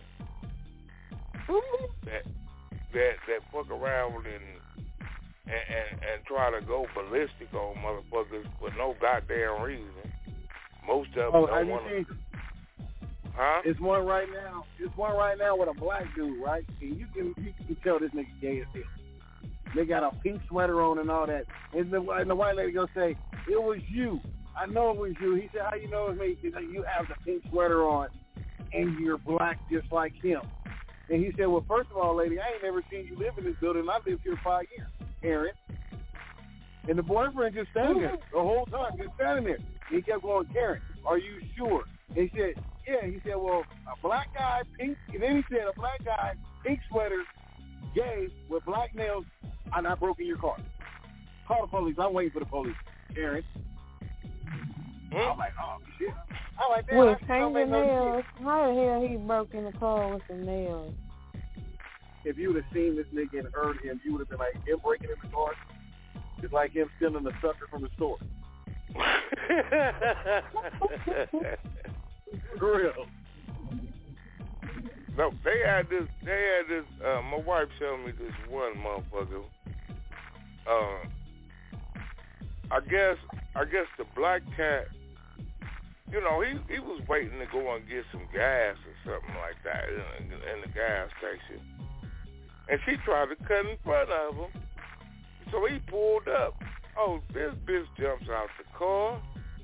that fuck around and try to go ballistic on motherfuckers for no goddamn reason. Most of them don't want to. Huh? It's one right now. It's one right now with a black dude, right? And you can tell this nigga gay as hell. They got a pink sweater on and all that. And the white lady gonna say, "It was you. I know it was you." He said, "How you know it was me?" He said, "You have the pink sweater on, and you're black just like him." And he said, "Well, first of all, lady, I ain't never seen you live in this building. I lived here 5 years, Aaron." And the boyfriend just standing there the whole time, just standing there. And he kept going, "Karen, are you sure?" And he said, "Yeah." He said, "Well, a black guy, pink," and then he said, "A black guy, pink sweater, gay, with black nails, I'm not broken your car. Call the police. I'm waiting for the police, Karen." I'm like, oh, shit. I'm like, damn, with fingernails? How the hell he broke in the car with some nails? If you would have seen this nigga and heard him, you would have been like, him breaking in the car, it's like him stealing the sucker from the store. For real. No, they had this, my wife showed me this one motherfucker. I guess the black cat, you know, he was waiting to go and get some gas or something like that in the gas station. And she tried to cut in front of him. So he pulled up. Oh, this bitch jumps out the car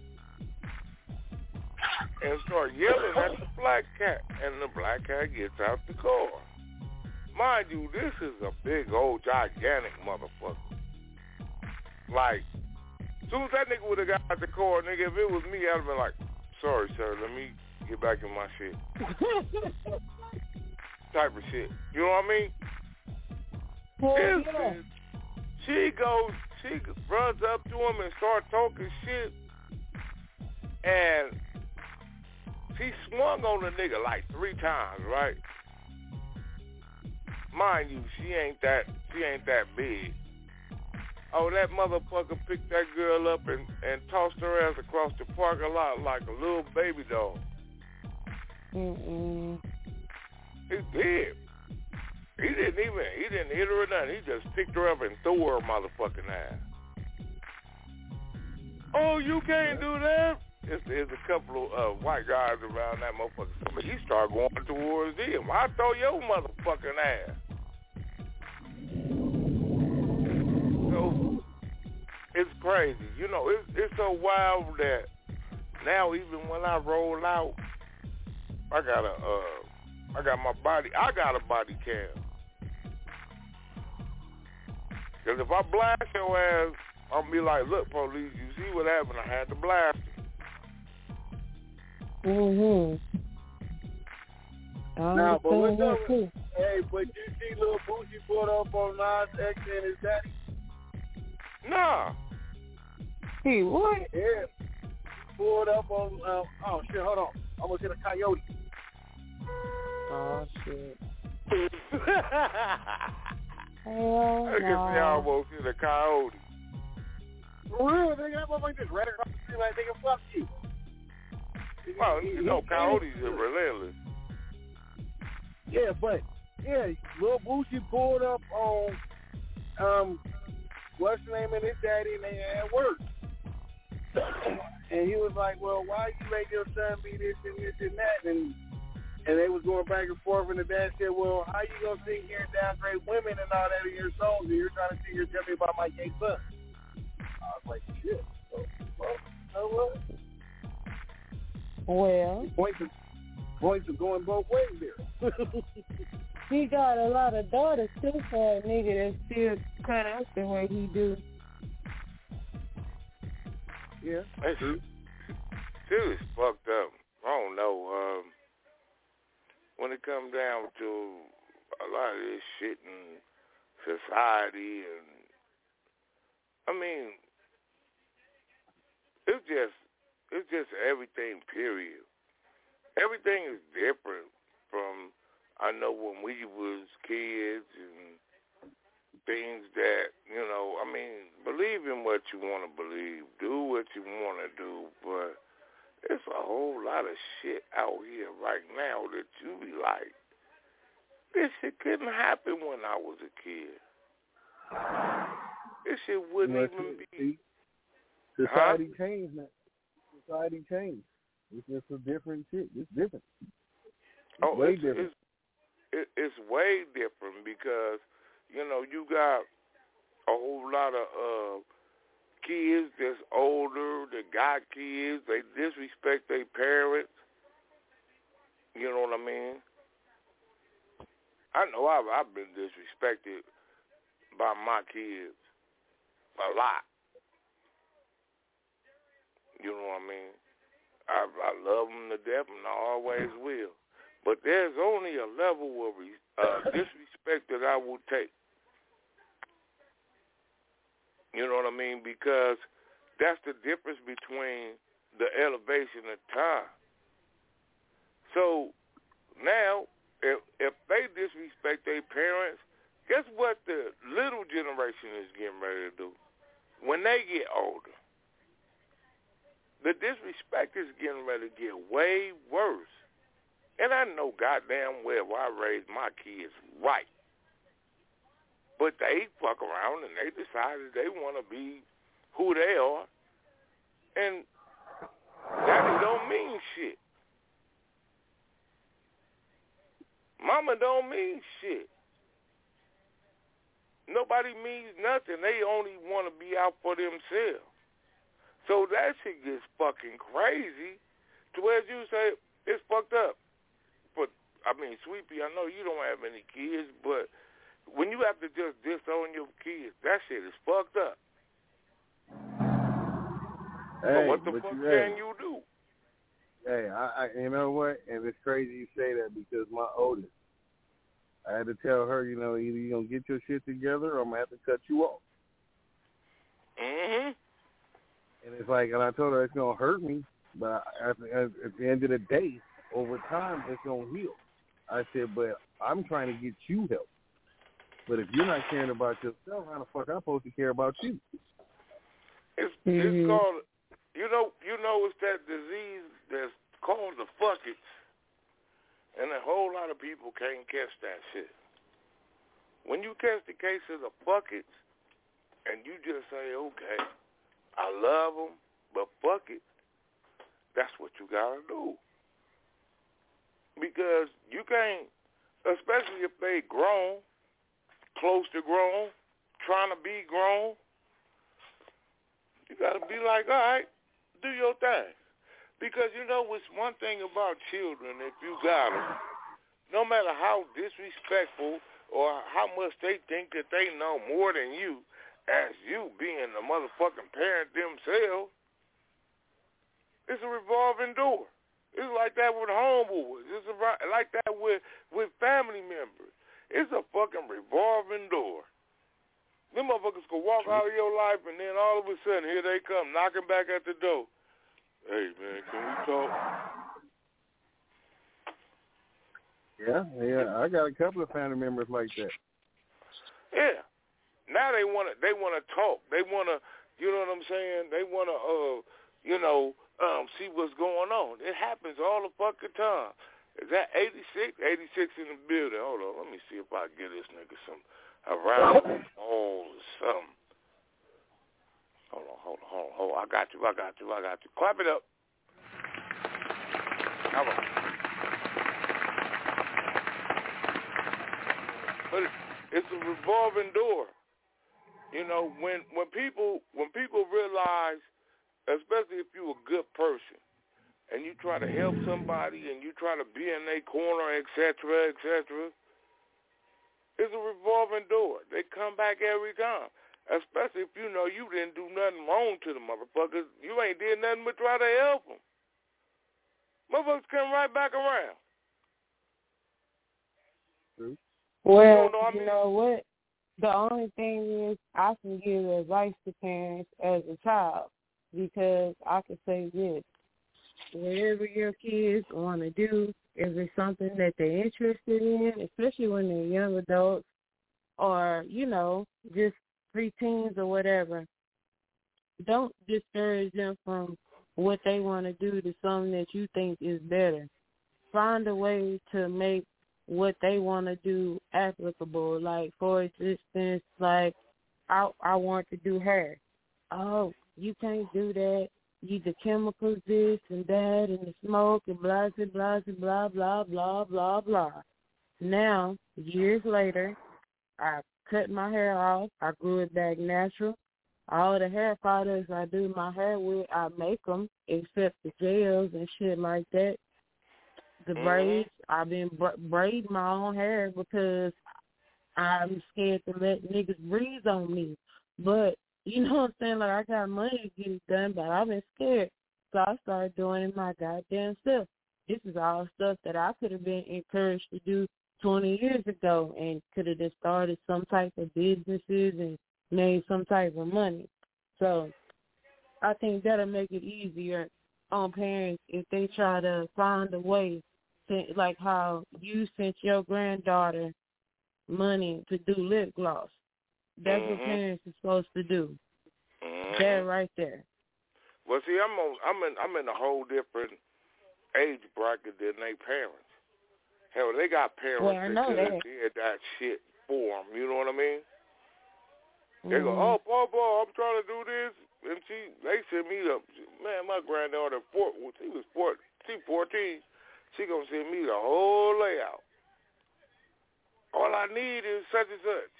and start yelling at the black cat. And the black cat gets out the car. Mind you, this is a big old gigantic motherfucker. Like, as soon as that nigga would have got out the car, nigga, if it was me, I'd have been like, sorry, sir, let me get back in my shit. Type of shit. You know what I mean? Yeah. She runs up to him and starts talking shit. And she swung on the nigga like 3 times, right? Mind you, she ain't that big. Oh, that motherfucker picked that girl up and tossed her ass across the parking lot like a little baby dog. He did. He didn't hit her or nothing. He just picked her up and threw her motherfucking ass. Oh, you can't do that? There's a couple of white guys around that motherfucker. But he started going towards him. I throw your motherfucking ass. So it's crazy. You know, it's so wild that now even when I roll out, I got a body cam. Because if I blast your ass, I'm going to be like, look, police, you see what happened? I had to blast him. Now, but Hey, but you see Lil Boosie pulled up on Nas X and his daddy? Nah. He what? Yeah. Pulled up on, oh shit, hold on. I almost hit a coyote. Oh shit. I can see I almost hit a coyote. For real, nigga, that motherfucker just ran across the street like, nigga, fuck you. Well, you know, coyotes are relentless. Yeah, but, yeah, Lil Boosie pulled up on, what's the name of his daddy, and they had work. And he was like, well, why you make your son be this and this and that? And they was going back and forth, and the dad said, well, how you going to sit here and downgrade women and all that in your songs, and you're trying to sit here and tell me about my gay son? I was like, shit. Well, points are going both ways there. He got a lot of daughters too for a nigga that still cut up the way he do. Yeah. Shit is fucked up. I don't know. When it comes down to a lot of this shit in society, and I mean, it's just everything, period. Everything is different from, I know, when we was kids and things that, you know, I mean, believe in what you want to believe, do what you want to do, but it's a whole lot of shit out here right now that you be like, this shit couldn't happen when I was a kid. This shit wouldn't even be. Society changed, man. Society changed. It's just a different shit. It's different. It's way different. It's way different because, you know, you got a whole lot of kids that's older, that got kids, they disrespect their parents. You know what I mean? I know I've been disrespected by my kids a lot. You know what I mean? I love them to death and I always will. But there's only a level of disrespect that I will take. You know what I mean? Because that's the difference between the elevation of time. So now, if they disrespect their parents, guess what the little generation is getting ready to do? When they get older, the disrespect is getting ready to get way worse. And I know goddamn well I raised my kids right. But they fuck around and they decided they want to be who they are. And daddy don't mean shit. Mama don't mean shit. Nobody means nothing. They only want to be out for themselves. So that shit gets fucking crazy to where you say it's fucked up. But, I mean, Sweepy, I know you don't have any kids, but when you have to just disown your kids, that shit is fucked up. Hey, so what the fuck can you do? Hey, I you know what? And it's crazy you say that because my oldest, I had to tell her, you know, either you're going to get your shit together or I'm going to have to cut you off. Mm-hmm. And it's like, and I told her it's going to hurt me, but at the end of the day, over time, it's going to heal. I said, but I'm trying to get you help. But if you're not caring about yourself, how the fuck I'm supposed to care about you? It's called, you know, it's that disease that's called the fuckets. And a whole lot of people can't catch that shit. When you catch the case of the fuckets, and you just say, okay, I love them, but fuck it, that's what you gotta do. Because you can't, especially if they grown, close to grown, trying to be grown, you gotta be like, all right, do your thing. Because, you know, it's one thing about children, if you got them, no matter how disrespectful or how much they think that they know more than you, as you being the motherfucking parent themselves, it's a revolving door. It's like that with homeboys. It's like that with family members. It's a fucking revolving door. Them motherfuckers could walk out of your life, and then all of a sudden, here they come, knocking back at the door. Hey, man, can we talk? Yeah, I got a couple of family members like that. Yeah. Now they want to talk. They want to, you know what I'm saying? They want to, see what's going on. It happens all the fucking time. Is that 86? 86 in the building. Hold on. Let me see if I can get this nigga some around balls or something. Hold on. I got you. Clap it up. Come on. But it's a revolving door. You know, when people realize, especially if you're a good person, and you try to help somebody and you try to be in their corner, et cetera, it's a revolving door. They come back every time, especially if you know you didn't do nothing wrong to the motherfuckers. You ain't did nothing but try to help them. Motherfuckers come right back around. Well, you know what? The only thing is I can give advice to parents as a child because I can say this. Whatever your kids want to do, if it's something that they're interested in, especially when they're young adults or, just preteens or whatever, don't discourage them from what they want to do to something that you think is better. Find a way to make what they want to do applicable. Like, for instance, like, I want to do hair. Oh, you can't do that. The chemicals, this and that, and the smoke, and blah, blah, blah, blah, blah, blah, blah. Now, years later, I cut my hair off. I grew it back natural. All the hair products I do my hair with, I make them, except the gels and shit like that. The braids, I've been braiding my own hair because I'm scared to let niggas breathe on me. But, you know what I'm saying? Like, I got money to get it done, but I've been scared. So I started doing it my goddamn self. This is all stuff that I could have been encouraged to do 20 years ago and could have just started some type of businesses and made some type of money. So I think that'll make it easier on parents if they try to find a way to, like how you sent your granddaughter money to do lip gloss. That's what parents are supposed to do. That right there. Well, see, I'm in a whole different age bracket than they parents. Hell, they got parents that could have did that shit for them. You know what I mean? They go, oh, Papa, I'm trying to do this, and they send me my granddaughter, she was 14. She gonna send me the whole layout. All I need is such and such.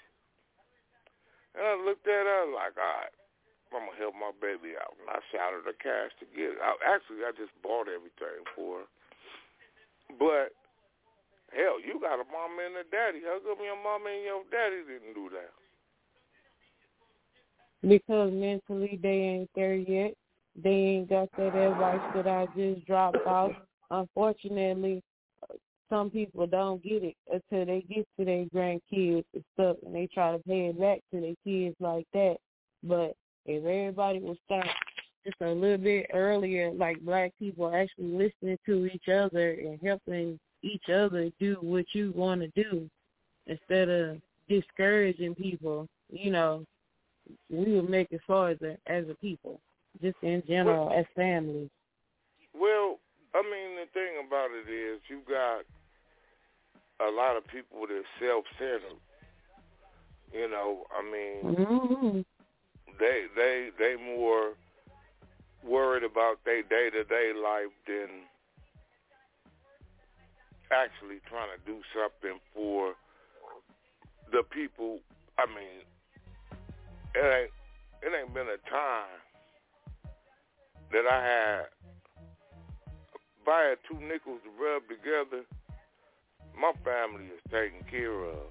And I looked at her like, all right, I'm going to help my baby out. And I shouted her cash to get it. Actually, I just bought everything for her. But, hell, you got a mama and a daddy. How come your mama and your daddy didn't do that? Because mentally they ain't there yet. They ain't got that advice that I just dropped off. Unfortunately, some people don't get it until they get to their grandkids and stuff, and they try to pay it back to their kids like that. But if everybody would start just a little bit earlier, like black people actually listening to each other and helping each other do what you want to do instead of discouraging people, we would make it farther as a people, just in general, as families. Well, I mean, the thing about it is you got a lot of people that are self-centered. They more worried about their day-to-day life than actually trying to do something for the people. I mean, it ain't been a time that I had, if I had two nickels to rub together, my family is taken care of.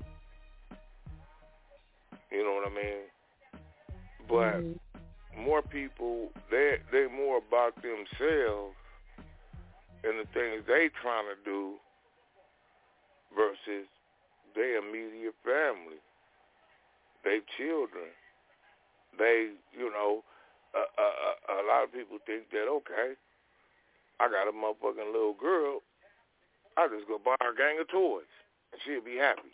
You know what I mean? But more people, they're more about themselves and the things they trying to do versus their immediate family, their children. They, you know, a lot of people think that, okay, I got a motherfucking little girl, I just go buy her a gang of toys and she'll be happy.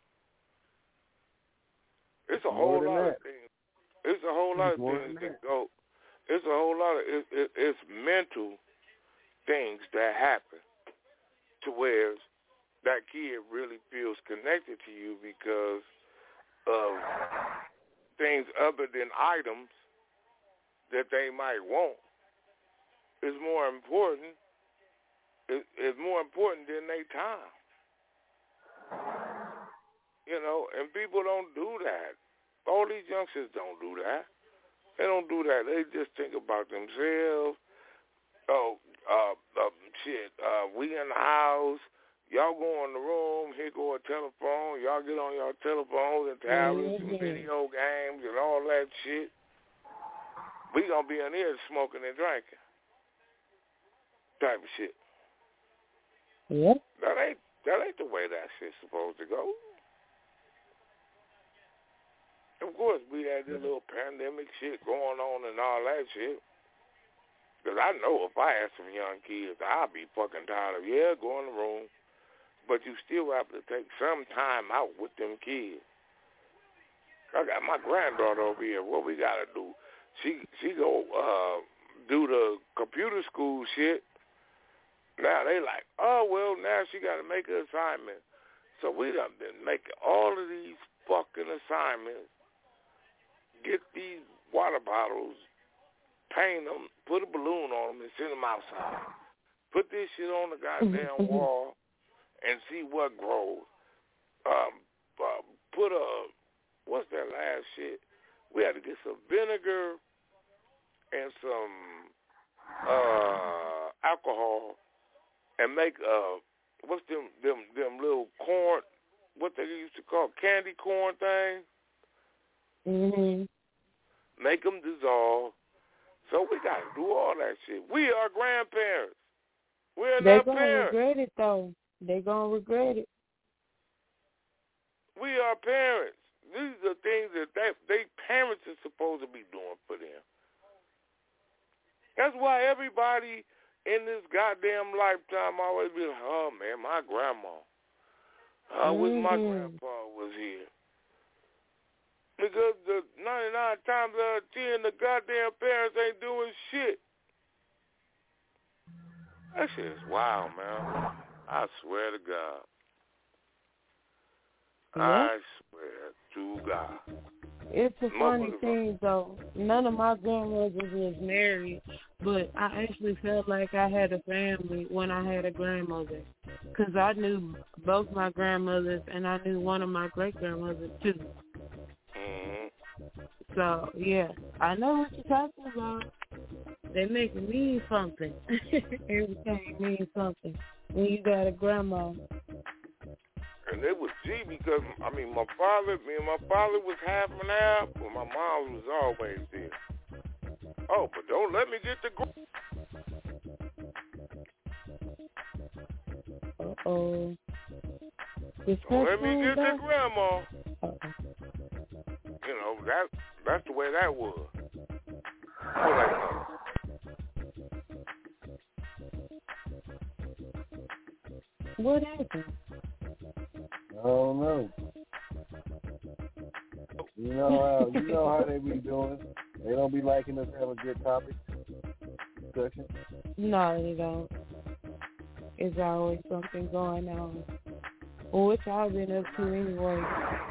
It's a whole lot of things. It's a whole lot of things that go. It's a whole lot of it's mental things that happen to where that kid really feels connected to you because of things other than items that they might want. Is more important. Is more important than their time. You know, and people don't do that. All these youngsters don't do that. They don't do that. They just think about themselves. We in the house. Y'all go in the room. Here go a telephone. Y'all get on your telephones and tablets and video games and all that shit. We gonna be in here smoking and drinking. Type of shit. Yep. That ain't the way that shit's supposed to go. Of course, we had this little pandemic shit going on and all that shit. Because I know if I had some young kids, I'd be fucking tired of, go in the room. But you still have to take some time out with them kids. I got my granddaughter over here. What we got to do? She go do the computer school shit. Now they like, oh, well, now she got to make an assignment. So we done been making all of these fucking assignments. Get these water bottles, paint them, put a balloon on them, and send them outside. Put this shit on the goddamn wall and see what grows. Put what's that last shit? We had to get some vinegar and some alcohol and make what's them little corn, what they used to call candy corn thing. Mm-hmm. Make them dissolve. So we got to do all that shit. We are grandparents. We're not parents. They're going to regret it, though. They're going to regret it. We are parents. These are things that they parents are supposed to be doing for them. That's why everybody in this goddamn lifetime always be like, oh, man, my grandma. I wish my grandpa was here. Because the 99 times out of 10, the goddamn parents ain't doing shit. That shit is wild, man. I swear to God. I swear to God. It's a funny thing, though. None of my grandmothers was married, but I actually felt like I had a family when I had a grandmother. Because I knew both my grandmothers, and I knew one of my great-grandmothers, too. So, yeah, I know what you're talking about. They make it mean something. Everything means something when you got a grandma. And it was G because, me and my father was half and half, but my mom was always there. Oh, but don't let me get the Uh-oh. Don't let me get the grandma. You know, that's the way that was. What happened? I don't know. You know how they be doing. They don't be liking us to have a good topic discussion. No, they don't. It's always something going on. Which I've been up to anyway.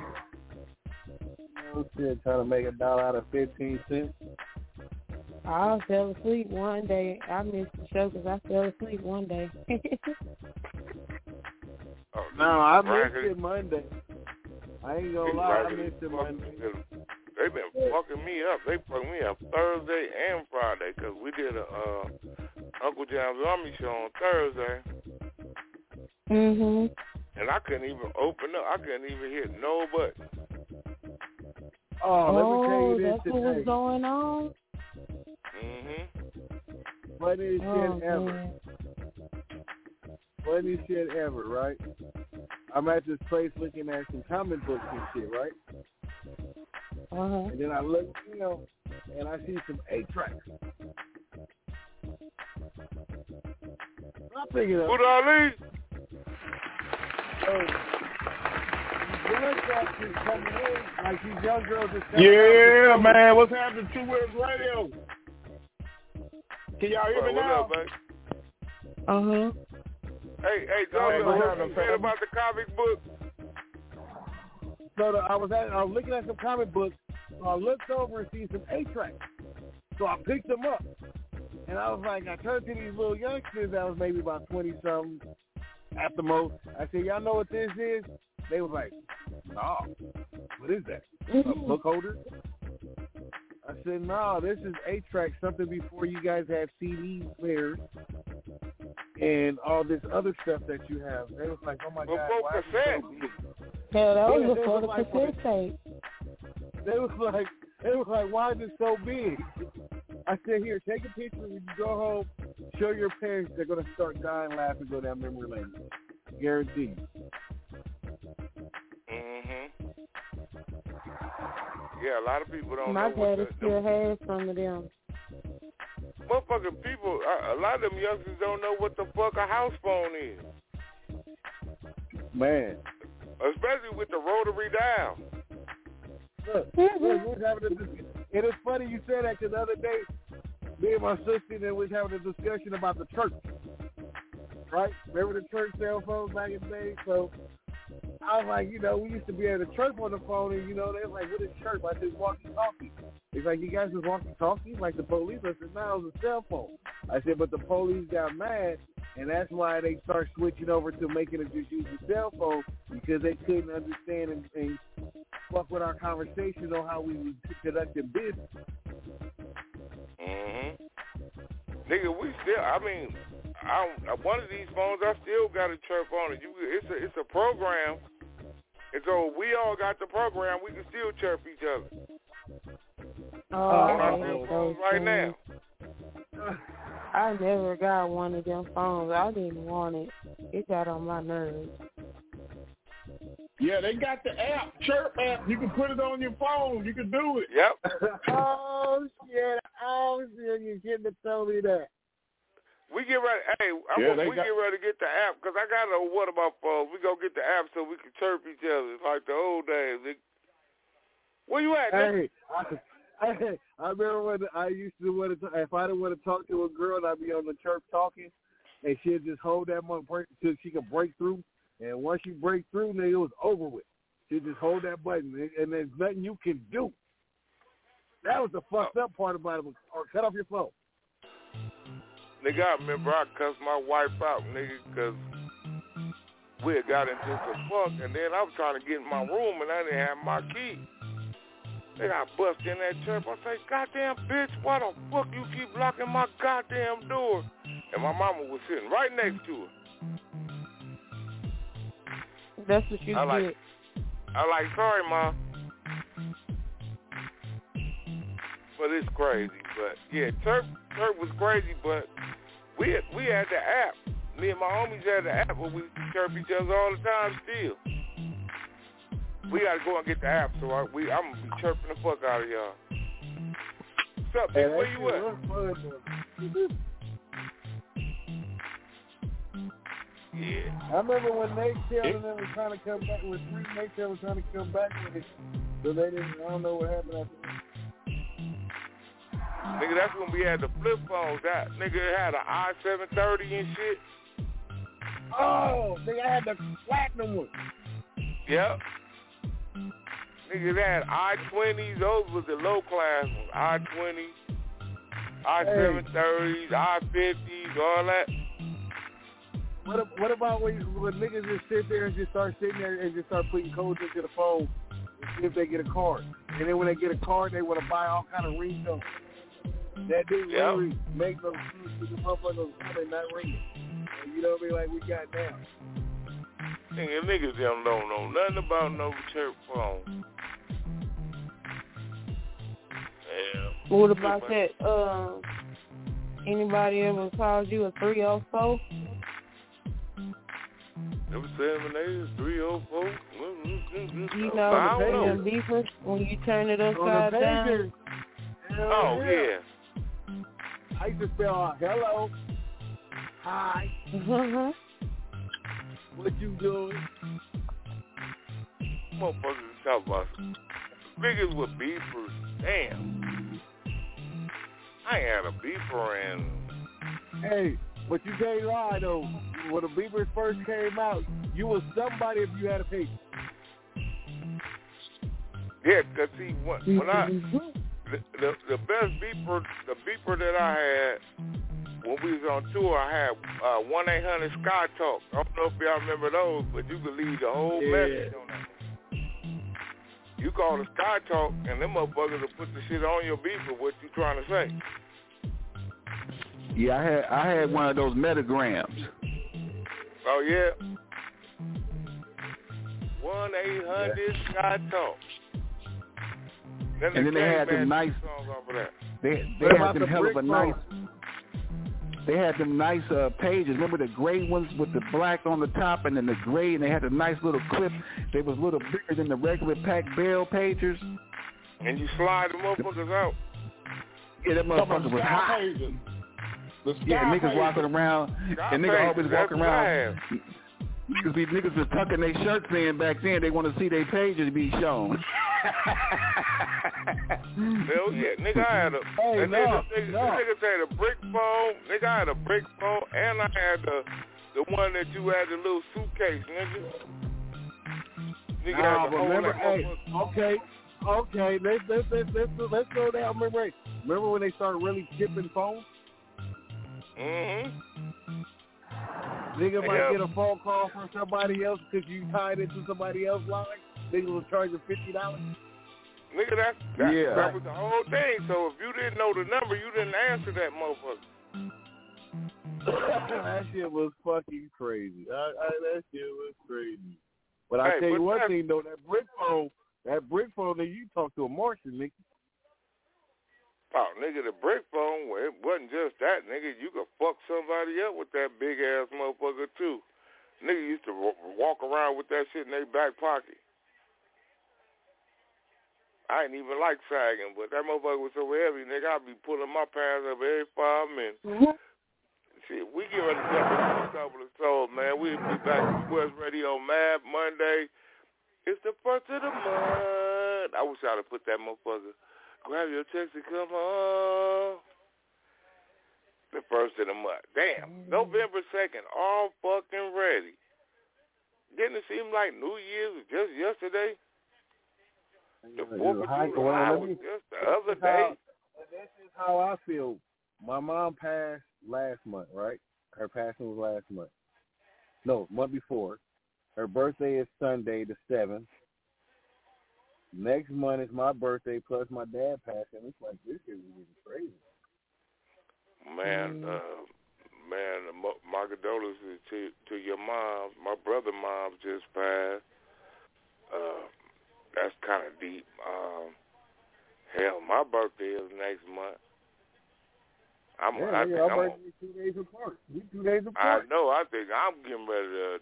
Shit, trying to make $1 out of 15 cents. I fell asleep one day. I missed the show because I fell asleep one day. No, I missed it Monday. I ain't gonna lie, I missed it Monday. They've been fucking me up. They fucked me up Thursday and Friday because we did a Uncle Jam's Army show on Thursday. Mhm. And I couldn't even open up. I couldn't even hit no button. Oh, let me tell you this that's what was going on? Funniest shit ever. Funniest shit ever, right? I I'm at this place looking at some comic books and shit, right? And then I look, and I see some 8-tracks. I'm thinking of... What Ali? Young cats is coming in, like these young girls is coming Yeah, man. What's happening to Two Words Radio? Can y'all hear me now? What up, man? Hey, Jojo, what you said about the comic book? So I was looking at some comic books. So I looked over and see some 8-tracks. So I picked them up. And I was like, I turned to these little youngsters that was maybe about 20-something at the most. I said, y'all know what this is? They was like, nah, what is that? A book holder? I said, no, this is 8-track, something before you guys had CD players and all this other stuff that you have. They was like, oh my God, why is it so big? Hell, that was before the cassette tape. They was like, why is it so big? I said, here, take a picture when you go home, show your parents, they're going to start dying laughing, go down memory lane. Guaranteed. Yeah, a lot of people don't My know what daddy still has some of them. Motherfucking people, a lot of them youngsters don't know what the fuck a house phone is. Man. Especially with the rotary dial. Look, we're having a discussion. And it's funny you say that because the other day, me and my sister and was having a discussion about the church. Right? Remember the church cell phones back in the day? So I was like, we used to be able to chirp on the phone, and, they was like, what is chirp? I said, walkie-talkie. It's like, you guys was walkie-talkie? Like the police? I said, no, it was a cell phone. I said, but the police got mad, and that's why they start switching over to making it just use the cell phone, because they couldn't understand and fuck with our conversation on how we was conducting business. Nigga, we still, one of these phones, I still got a chirp on it. It's a program. And so we all got the program. We can still chirp each other. On our cell phones right now. I never got one of them phones. I didn't want it. It got on my nerves. Yeah, they got the app, Chirp app. You can put it on your phone. You can do it. Yep. Oh, shit. You shouldn't have told me that. We get ready. Hey, we get ready to get the app because I got a what about phone. We go get the app so we can chirp each other like the old days. Where you at? Hey, I remember when I used to want to. If I didn't want to talk to a girl, I'd be on the chirp talking, and she'd just hold that motherfucker until she could break through. And once you break through, then it was over with. She'd just hold that button, and there's nothing you can do. That was the fucked up part about it. Or cut off your phone. Nigga, I remember I cussed my wife out, nigga, because we had got into some funk, and then I was trying to get in my room, and I didn't have my key. Nigga, I bust in that church. I say, goddamn bitch, why the fuck you keep locking my goddamn door? And my mama was sitting right next to her. That's what you did. I like, sorry, Ma. But it's crazy. But, yeah, Turk was crazy, but we had the app. Me and my homies had the app where we chirp each other all the time still. We got to go and get the app, so I'm going to be chirping the fuck out of y'all. What's up, bitch? Where you at? Yeah. I remember when Nate Taylor and them was trying to come back with Nate Taylor was trying to come back with it, so they didn't. I don't know what happened after that. Nigga, that's when we had the flip phones. That nigga had an i730 and shit. Oh, nigga, I had the platinum one. Yep. Nigga, they had i20s. Those was the low class ones. i20s, i730s, i50s, all that. What about when niggas just sit there and just start sitting there and just start putting codes into the phone and see if they get a card? And then when they get a card, they want to buy all kind of ringtones. That dude really make those to the motherfuckers and not ringing. You know what I mean? Like we got now. Niggas don't know nothing about no church phone. Yeah. What about that? Anybody ever called you a 304? Them 780s, 304. You know them beepers when you turn it upside down? Oh, yeah. I used to spell hello, hi, what you doing? Motherfuckers talk about niggas with beepers. Damn. I ain't had a beeper in. Hey, but you can't lie though. When the beepers first came out, you was somebody if you had a paper. Yeah, cause see, when I the best beeper, the beeper that I had when we was on tour, I had 1-800 Sky Talk. I don't know if y'all remember those, but you could leave the whole message on that. You call the Sky Talk, and them motherfuckers will put the shit on your beeper. What you trying to say? Yeah, I had one of those metagrams. Oh yeah. 1-800 Sky Talk. And then they had them nice. They had them hell of a nice. They had them nice pages. Remember the gray ones with the black on the top and then the gray, and they had a nice little clip. They was a little bigger than the regular Pac Bell pagers. And you slide the motherfuckers out. Yeah, that motherfucker was hot. Yeah, niggas walking around, and niggas always walking around. Niggas was tucking their shirts in back then. They want to see their pages be shown. Hell yeah, nigga, I had a nigga had a brick phone. Nigga, I had a brick phone, and I had the one that you had the little suitcase, nigga. Nigga had the remember, okay, let's go down memory lane. Remember when they started really chipping phones? Nigga might get a phone call from somebody else because you tied into somebody else's line. Nigga was charging $50. Nigga, that was the whole thing. So if you didn't know the number, you didn't answer that motherfucker. That shit was fucking crazy. That shit was crazy. But I tell you one thing though, that brick phone, nigga, you talk to a Martian, nigga. Oh, nigga, the brick phone, well, it wasn't just that, nigga. You could fuck somebody up with that big-ass motherfucker, too. Nigga used to walk around with that shit in their back pocket. I ain't even like sagging, but that motherfucker was so heavy, nigga, I'd be pulling my pants up every 5 minutes. Shit, we get ready to jump into a couple of souls, man. We'll be back to West Radio Mad Monday. It's the first of the month. I wish I'd have put that motherfucker. Grab your checks and come on. The first of the month. Damn. November 2nd. All fucking ready. Didn't it seem like New Year's was just yesterday? The 4th of July was just the other day. This is how I feel. My mom passed last month, right? Her passing was last month. No, month before. Her birthday is Sunday the 7th. Next month is my birthday plus my dad passing. It's like, this is really crazy. Man, my condolences to your mom. My brother mom just passed. That's kind of deep. Hell, my birthday is next month. Our birthday is 2 days apart. We 2 days apart. I know. I think I'm getting ready to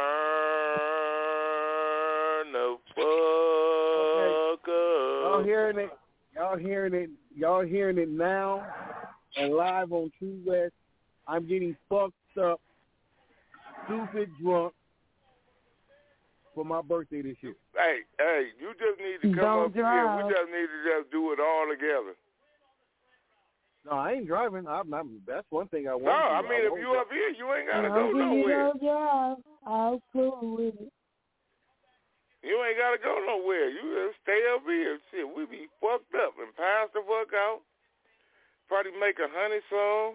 turn the fuck up. Y'all hearing it now and live on True West. I'm getting fucked up, stupid drunk for my birthday this year. Hey, you just need to come up here. We just need to just do it all together. No, I ain't driving. That's one thing I want. No, I mean, if you up here, you ain't got to go nowhere. I'll cool with it. You ain't got to go nowhere. You just stay up here. Shit, we be fucked up and pass the fuck out. Probably make a honey song.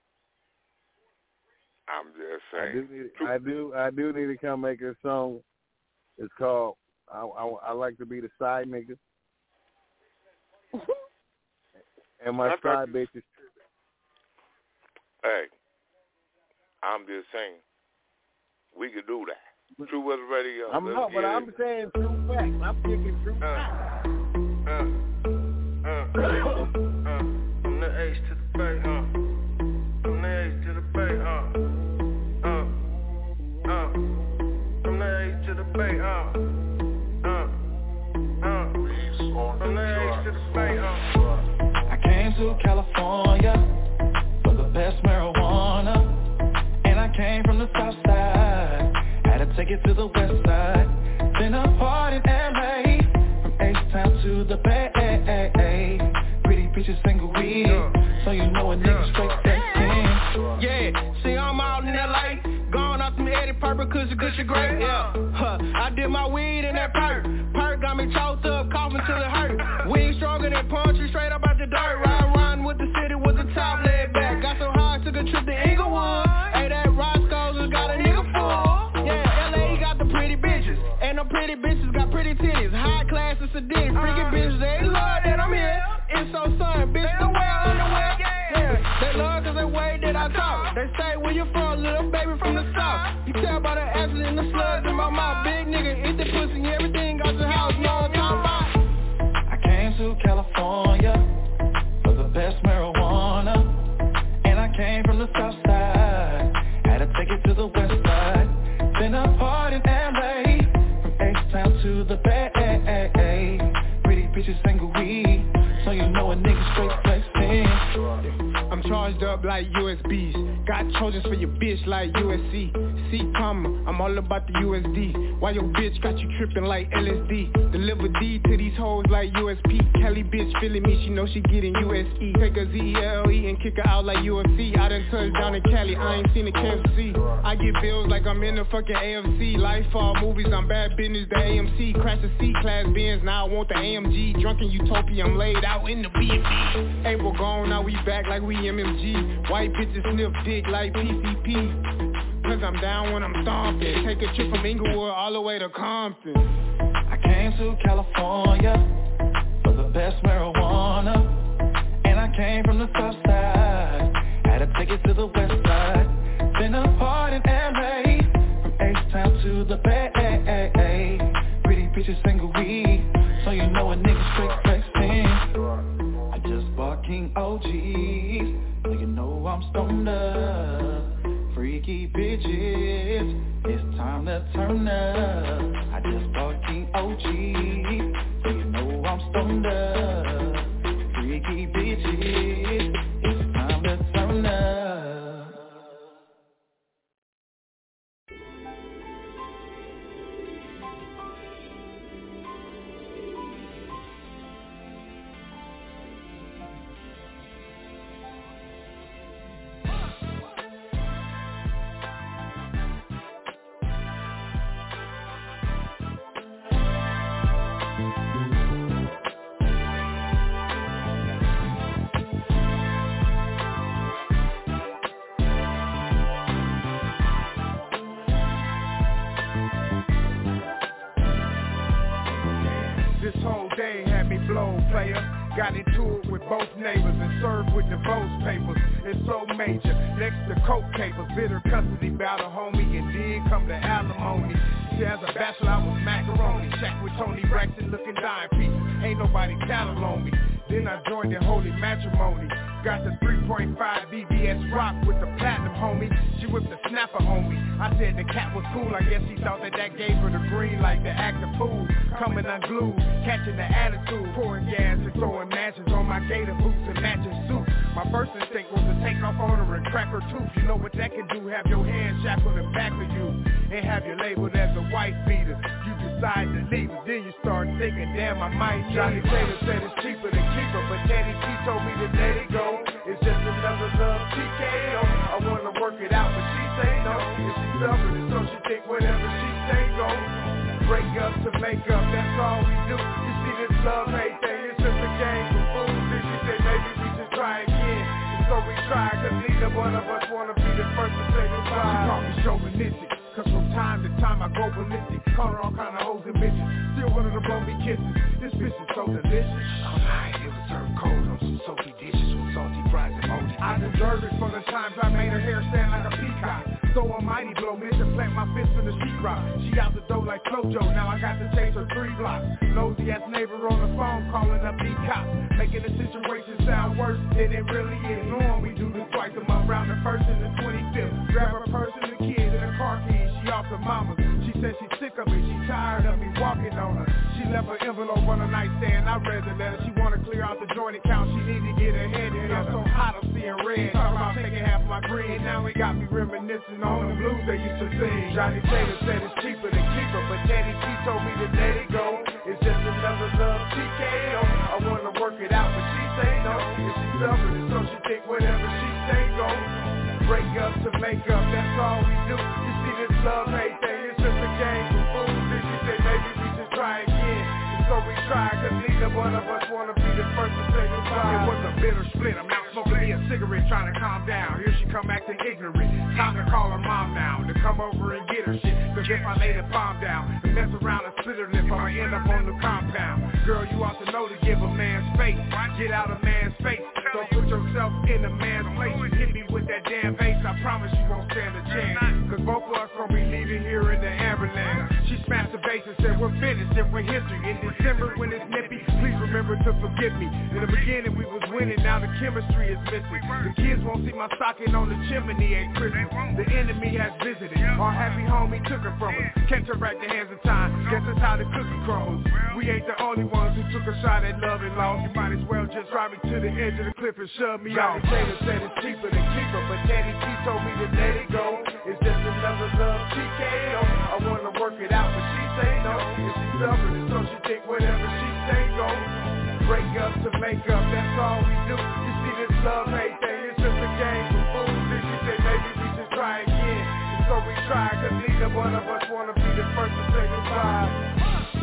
I'm just saying. I do need to come make a song. It's called I Like to Be the Side Nigga. And my side bitch is tripping. Hey, I'm just saying, we could do that. True West Radio. I'm saying true facts. I'm thinking true facts. From the H to the Bay, From the H to the Bay, to California for the best marijuana, and I came from the south side, had to take it to the west side. Been a part in LA, from H-Town to the Bay. Pretty bitches single weed, so you know a nigga straight that Yeah, see I'm out in LA, going off some Eddie Purple, cushy great, yeah. I did my weed in that perk got me choked up, coughing till it hurt. Weed stronger than punchy, straight up out the dirt. Riding with the city with the top laid back. Got so high, took a trip to Inglewood. Hey, that Roscoe's has got a nigga full. Yeah, LA got the pretty bitches, and the pretty bitches got pretty titties. High class and sedated, freaky bitches, they love that I'm here. It's so sun, bitch, don't wear underwear. Yeah, they love cause they way that I talk. They say where you from, little baby from the south. You tell by the acid and the slugs in my mouth. Big nigga, eat the pussy, everything got your house, you know what I'm talking about. I came to California for the best marijuana, and I came from the south side, had to take it to the west side. Been a part in LA, from H-Town to the Bay. Pretty bitches single weed, so you know a nigga straight flexing. I'm charged up like USBs. Got Trojans for your bitch like USC. See, comma, I'm all about the USD. Why your bitch got you tripping like LSD? Deliver D to these hoes like USP. Kelly bitch feeling me, she know she getting USE. Take a ZLE and kick her out like UFC. I done touched down in Cali, I ain't seen a KFC. I get bills like I'm in the fucking AFC. Lifefall movies, I'm bad business, the AMC. Crash the C-Class Benz, now I want the AMG. Drunken Utopia, I'm laid out in the B&B. April gone, now we back like we MMG. White bitches sniff dick like PCP. Cause I'm down when I'm stomping. Take a trip from Inglewood all the way to Compton. I came to California for the best marijuana, and I came from the south side, had to take it to the west side. Been a part in LA, from H-Town to the Bay. Pretty bitches single weed, so you know a nigga straight flexing. I just bought King OGs, so you know I'm stoned up. Freaky bitches, it's time to turn up. I just bought King OG, so you know I'm stoned up. Freaky bitches, it's time to turn up. Got into it with both neighbors and served with divorce papers. It's so major, next to coke capers. Bitter custody battle, homie, and then come the alimony. See, as a bachelor, I was macaroni. Shack with Tony Braxton looking dime pieces. Ain't nobody tattled on me. Then I joined in holy matrimony. Got the 3.5 BBS rock with the platinum, homie. She whipped the snapper on me. I said the cat was cool. I guess she thought that gave her the green like the act of fool. Coming unglued, catching the attitude. Pouring gas and throwing matches on my gator boots and matching suits. My first instinct was to take off on her and crack her tooth. You know what that can do? Have your hands shackled in back of you and have you labeled as a wife beater. You decide to leave it, then you start thinking, damn, I might. Johnny Taylor said it's cheaper to keep her, but Teddy T told me to let it go. It's just another love TKO. I wanna work it out, but she say no. If she selfish, so she think whatever she say go. Break up to make up, that's all we do. You see this love hate thing, it's just a game for fools. Then she say maybe we should try again. And so we try, cause neither one of us wanna be the first to say goodbye. She call me chauvinistic, cause from time to time I go ballistic. Call her all kind of hoes and bitches, still wanted to blow me kisses. This bitch is so delicious. All night it was served cold on some soapy dishes with salty fries and moldy. I deserve it for the times I made her hair stand like a peacock. So almighty blow me to plant my fist in the sheetrock. She out the door like Flojo, now I got to chase her 3 blocks. Nosy ass neighbor on the phone calling up the cops, making the situation sound worse than it really is. Knowing we do this twice a month, round the 1st and the 25th. Grab her purse and the kids and the car keys, she off the mama. She said she's sick of me, she tired of me walking on her. She left her envelope on the nightstand, I read the letter. She wanna clear out the joint account, she need to get her head in bottle, seeing red. Talk about taking half my bread. Now it got me reminiscing on the blues they used to sing. Johnny Taylor said it's cheaper to keep her, but Daddy T told me to let it go. It's just another love TKO. I wanna work it out, but she say no. If she selfish, so she think whatever she say go. Break up to make up, that's all we do. You see this love hate thing, it's just a game for fools. Then she said maybe we should try again. And so we tried, cause neither one of us wanna be the first to say goodbye. It was a bitter split, I'm out smoking me a cigarette trying to calm down. Here she come acting ignorant. Time to call her mom now, to come over and get her shit. Cause if I lay the bomb down and mess around and split her lip, I'ma end up on the compound. Girl, you ought to know to give a man space. Get out a man's face. So put yourself in a man's place. Hit me with that damn bass, I promise you won't stand a chance. Cause both of us gon' be leaving here in the ambulance. She smashed the bass and said we're finished, different history. In December when it's nippy, please remember to forgive me. In the beginning we was winning, now the chemistry is missing. The kids won't see my stocking on the chimney at Christmas. The enemy has visited, our happy homie took her from us. Can't turn back the hands of time, guess that's how the cookie crumbles. We ain't the only ones who took a shot at love and loss. You might as well just drive me to the edge of the cliff and shove me off. Taylor said it's cheaper to keep her, but Daddy T told me to let it go. It's just another love TKO. I wanna work it out, but she say no. If she selfish, so she think whatever she say go. Break up to make up, that's all we do. You see this love hate thing, it's just a game for fools. Then she said maybe we should try again. And so we tried, cause neither one of us wanna be the first to say goodbye.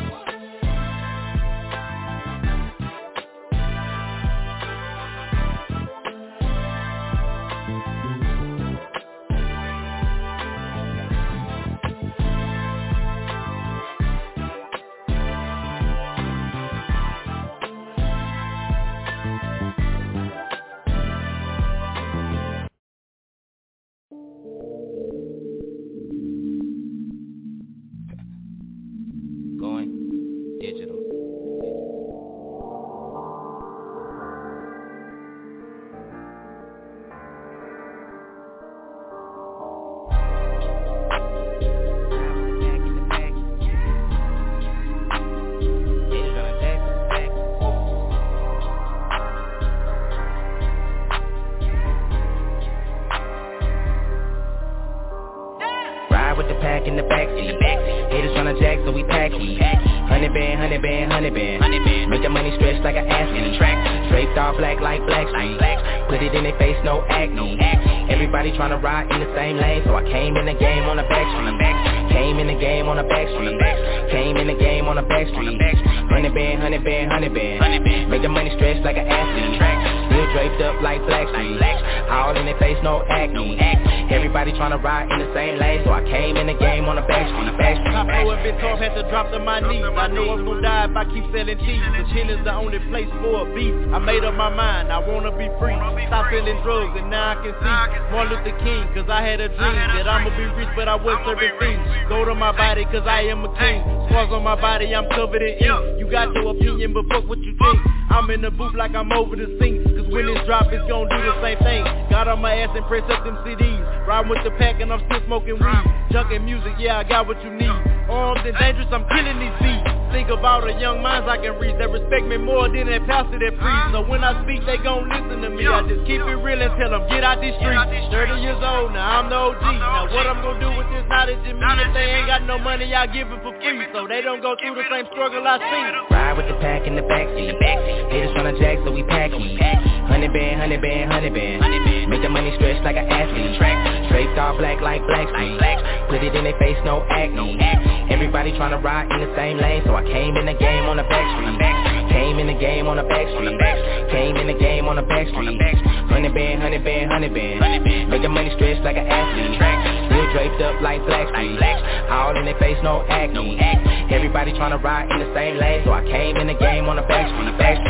Tryna ride in the same lane, so I came in the game on the back street. Came in the game on the back street. Came in the game on the back street. 100 band, 100 band, 100 band. Make the money stretch like an athlete. Still draped up like Blackstreet. All in their face, no acne. Everybody tryna ride in the same lane, so I came in the game on the back street. Top floor a bit tough, had to drop to my knees. I know I'm gon' die if I keep selling cheese. The chin is the only place for a beat. I made up my mind, I wanna be free. Stop selling drugs and now I can see Martin Luther King, cause I had a dream that I'ma be rich, but I was serving things. Go to my body, cause I am a king. Scars on my body, I'm covered in ink. You got your opinion, but fuck what you think. I'm in the booth like I'm over the sink, cause when this drop, it's gon' do the same thing. Got on my ass and press up them CDs. Riding with the pack and I'm still smoking weed. Junkin' music, yeah, I got what you need. Armed and dangerous, I'm killing these beats. Think about the young minds I can reach. They respect me more than that pastor that preach. So when I speak, they gon' listen to me. I just keep it real and tell them, get out these streets. 30 years old, now I'm the OG. Now what I'm gon' do with this knowledge in me? If they ain't got no money, I give it for free. So they don't go through the same struggle I see. Ride with the pack in the backseat. Haters tryna jack, so we pack heat. 100 band, 100 band, 100 band. Make the money stretch like an athlete. Draped all black like Blackstreet. Put it in their face, no acne. Everybody tryna ride in the same lane, so I came in the game on the back street. Came in the game on the back street. Came in the game on the back street. 100 band, 100 band, 100 band. Make the money stretch like an athlete. Still draped up like Blackstreet. All in their face, no acne. Everybody tryna ride in the same lane, so I came in the game on the back street.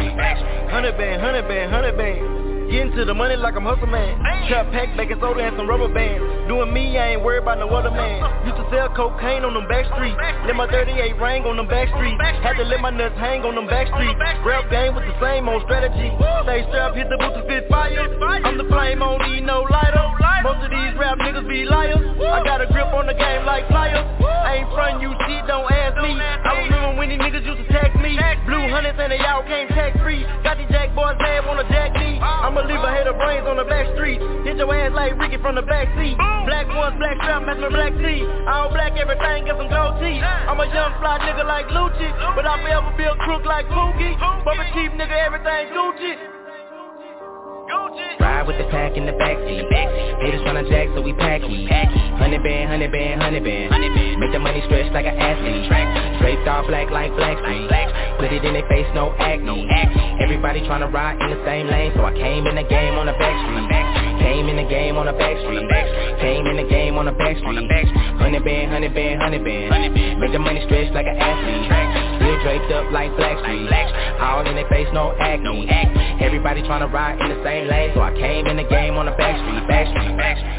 100 band, 100 band, 100 band. Getting to the money like I'm hustle man. Trap pack, baking soda and some rubber bands. Doing me, I ain't worried about no other man. Used to sell cocaine on them back streets. Let my 38 ring on them back streets. Had to let my nuts hang on them back streets. Rap game with the same old strategy. Stay strapped, hit the boots to fit fire. I'm the flame, on need no lighter. Most of these rap niggas be liars. I got a grip on the game like flyers. I ain't frontin' you shit, don't ask me. I remember when these niggas used to tax me. Blue hundreds and they all came tax free. Got these jack boys mad, wanna jack me. I'ma leave a hater brain brains on the black street. Hit your ass like Ricky from the back seat. Black ones, black strap, match my black tee. All black, everything, get some gold teeth. I'm a young fly nigga like Lucci, but I forever be a crook like Pookie. Bubba cheap nigga, everything Gucci. Ride with the pack in the backseat. Haters tryna jack, so we pack heat. 100 band, 100 band, 100 band. Make the money stretch like an athlete. Draped all black like Blackstreet. Put it in their face, no acne. Everybody tryna ride in the same lane, so I came in the game on the back street. Came in the game on the back street. Came in the game on the back street. 100 band, 100 band, 100 band. Make the money stretch like an athlete. Still draped up like Blackstreet. All in their face, no acne. Everybody tryna ride in the same lane, so I came in the game on the back street, back street, back street.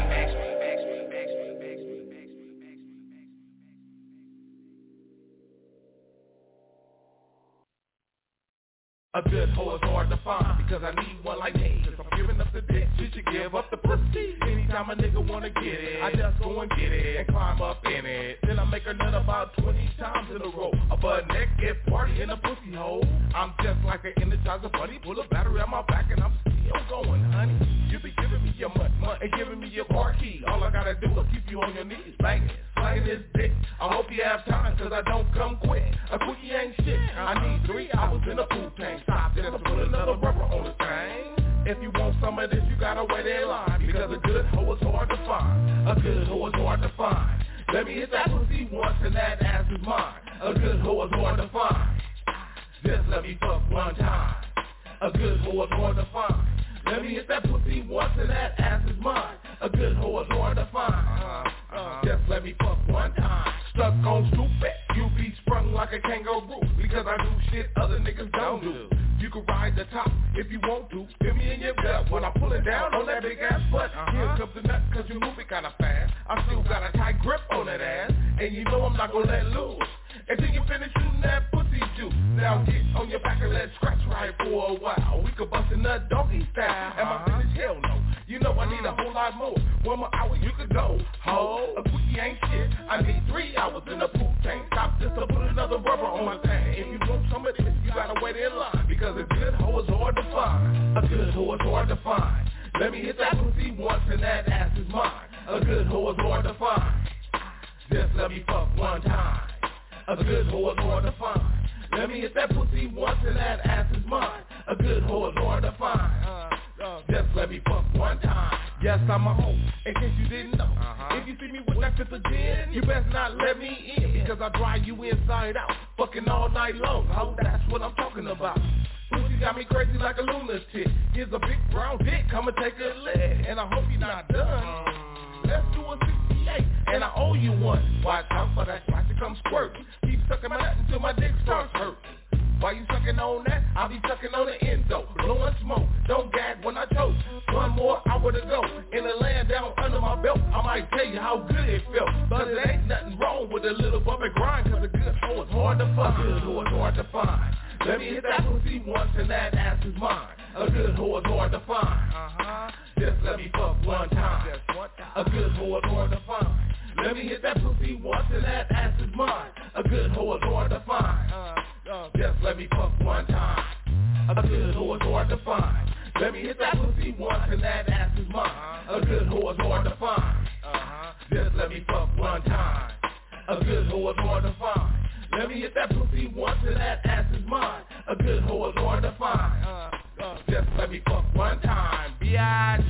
A good hoe is hard to find, because I need one like me. If I'm giving up the dick, you should give up the pussy. Anytime a nigga wanna get it, I just go and get it and climb up in it. Then I make her nut about 20 times in a row. A butt naked party in a pussy hole. I'm just like an Energizer bunny, pull a battery on my back and I'm still going, honey. You be giving me your money and giving me your car key. All I gotta do is keep you on your knees, banging, slanging this dick. I hope you have time, cause I don't come quick. A quickie ain't shit. I need 3 hours in a pool tank. Stop just to put another rubber on the thing. If you want some of this, you gotta wait in line, because a good hoe is hard to find. A good hoe is hard to find. Let me hit that pussy once and that ass is mine. A good hoe is hard to find. Just let me fuck one time. A good hoe is hard to find. Let me hit that pussy once and that ass is mine. A good hoe is hard to find. Just let me fuck one time. Stuck on stupid, you be sprung like a kangaroo, because I do shit other niggas don't do. You can ride the top if you want to. Feel me in your gut when I pull it down on that big ass butt. Here comes the nut, cause you move it kinda fast. I still got a tight grip on that ass, and you know I'm not gonna let loose until you finish shooting that pussy juice. Now get on your back and let's scratch right for a while. We could bust a nut doggy style. Am I finished? Hell no. You know I need a whole lot more. 1 more hour you could go. Ho, a quickie ain't shit. I need 3 hours in the pool tank. Stop just to put another rubber on my thing. If you want some of this, you gotta wait in line, because a good hoe is hard to find. A good hoe is hard to find. Let me hit that pussy once and that ass is mine. A good hoe is hard to find. Just let me fuck one time. A good hoe is hard to find. Let me hit that pussy once and that ass is mine. A good hoe is hard to find. Just let me fuck one time. Yes, I'm a hoe, in case you didn't know. If you see me with that fifth of gin, you best not let me in, because I dry you inside out, fucking all night long. Oh, that's what I'm talking about. Pussy got me crazy like a lunatic. Here's a big brown dick, come and take a leg, and I hope you're not done. Let's do a 68, and I owe you one. Watch out for that spot to come squirt. Keep sucking my nut until my dick starts hurt. While you sucking on that, I'll be sucking on the endo, blowing smoke. Don't gag when I choke. 1 more hour to go. In the land down under my belt, I might tell you how good it felt. But it ain't nothing wrong with a little bump and grind, cause a good hoe is hard to find. A good hoe is hard to find. Let me hit that pussy once and that ass is mine. A good hoe is hard to find. Just let me fuck one time. A good hoe is hard to find. Let me hit that pussy once and that ass is mine. A good hoe is hard to find. Just let me fuck one time. A good hoe is hard to find. Let me hit that pussy once and that ass is mine. A good hoe is hard to find. Just let me fuck one time. A good hoe is hard to find. Let me hit that pussy once and that ass is mine. A good hoe is hard to find. Just let me fuck one time, biatch.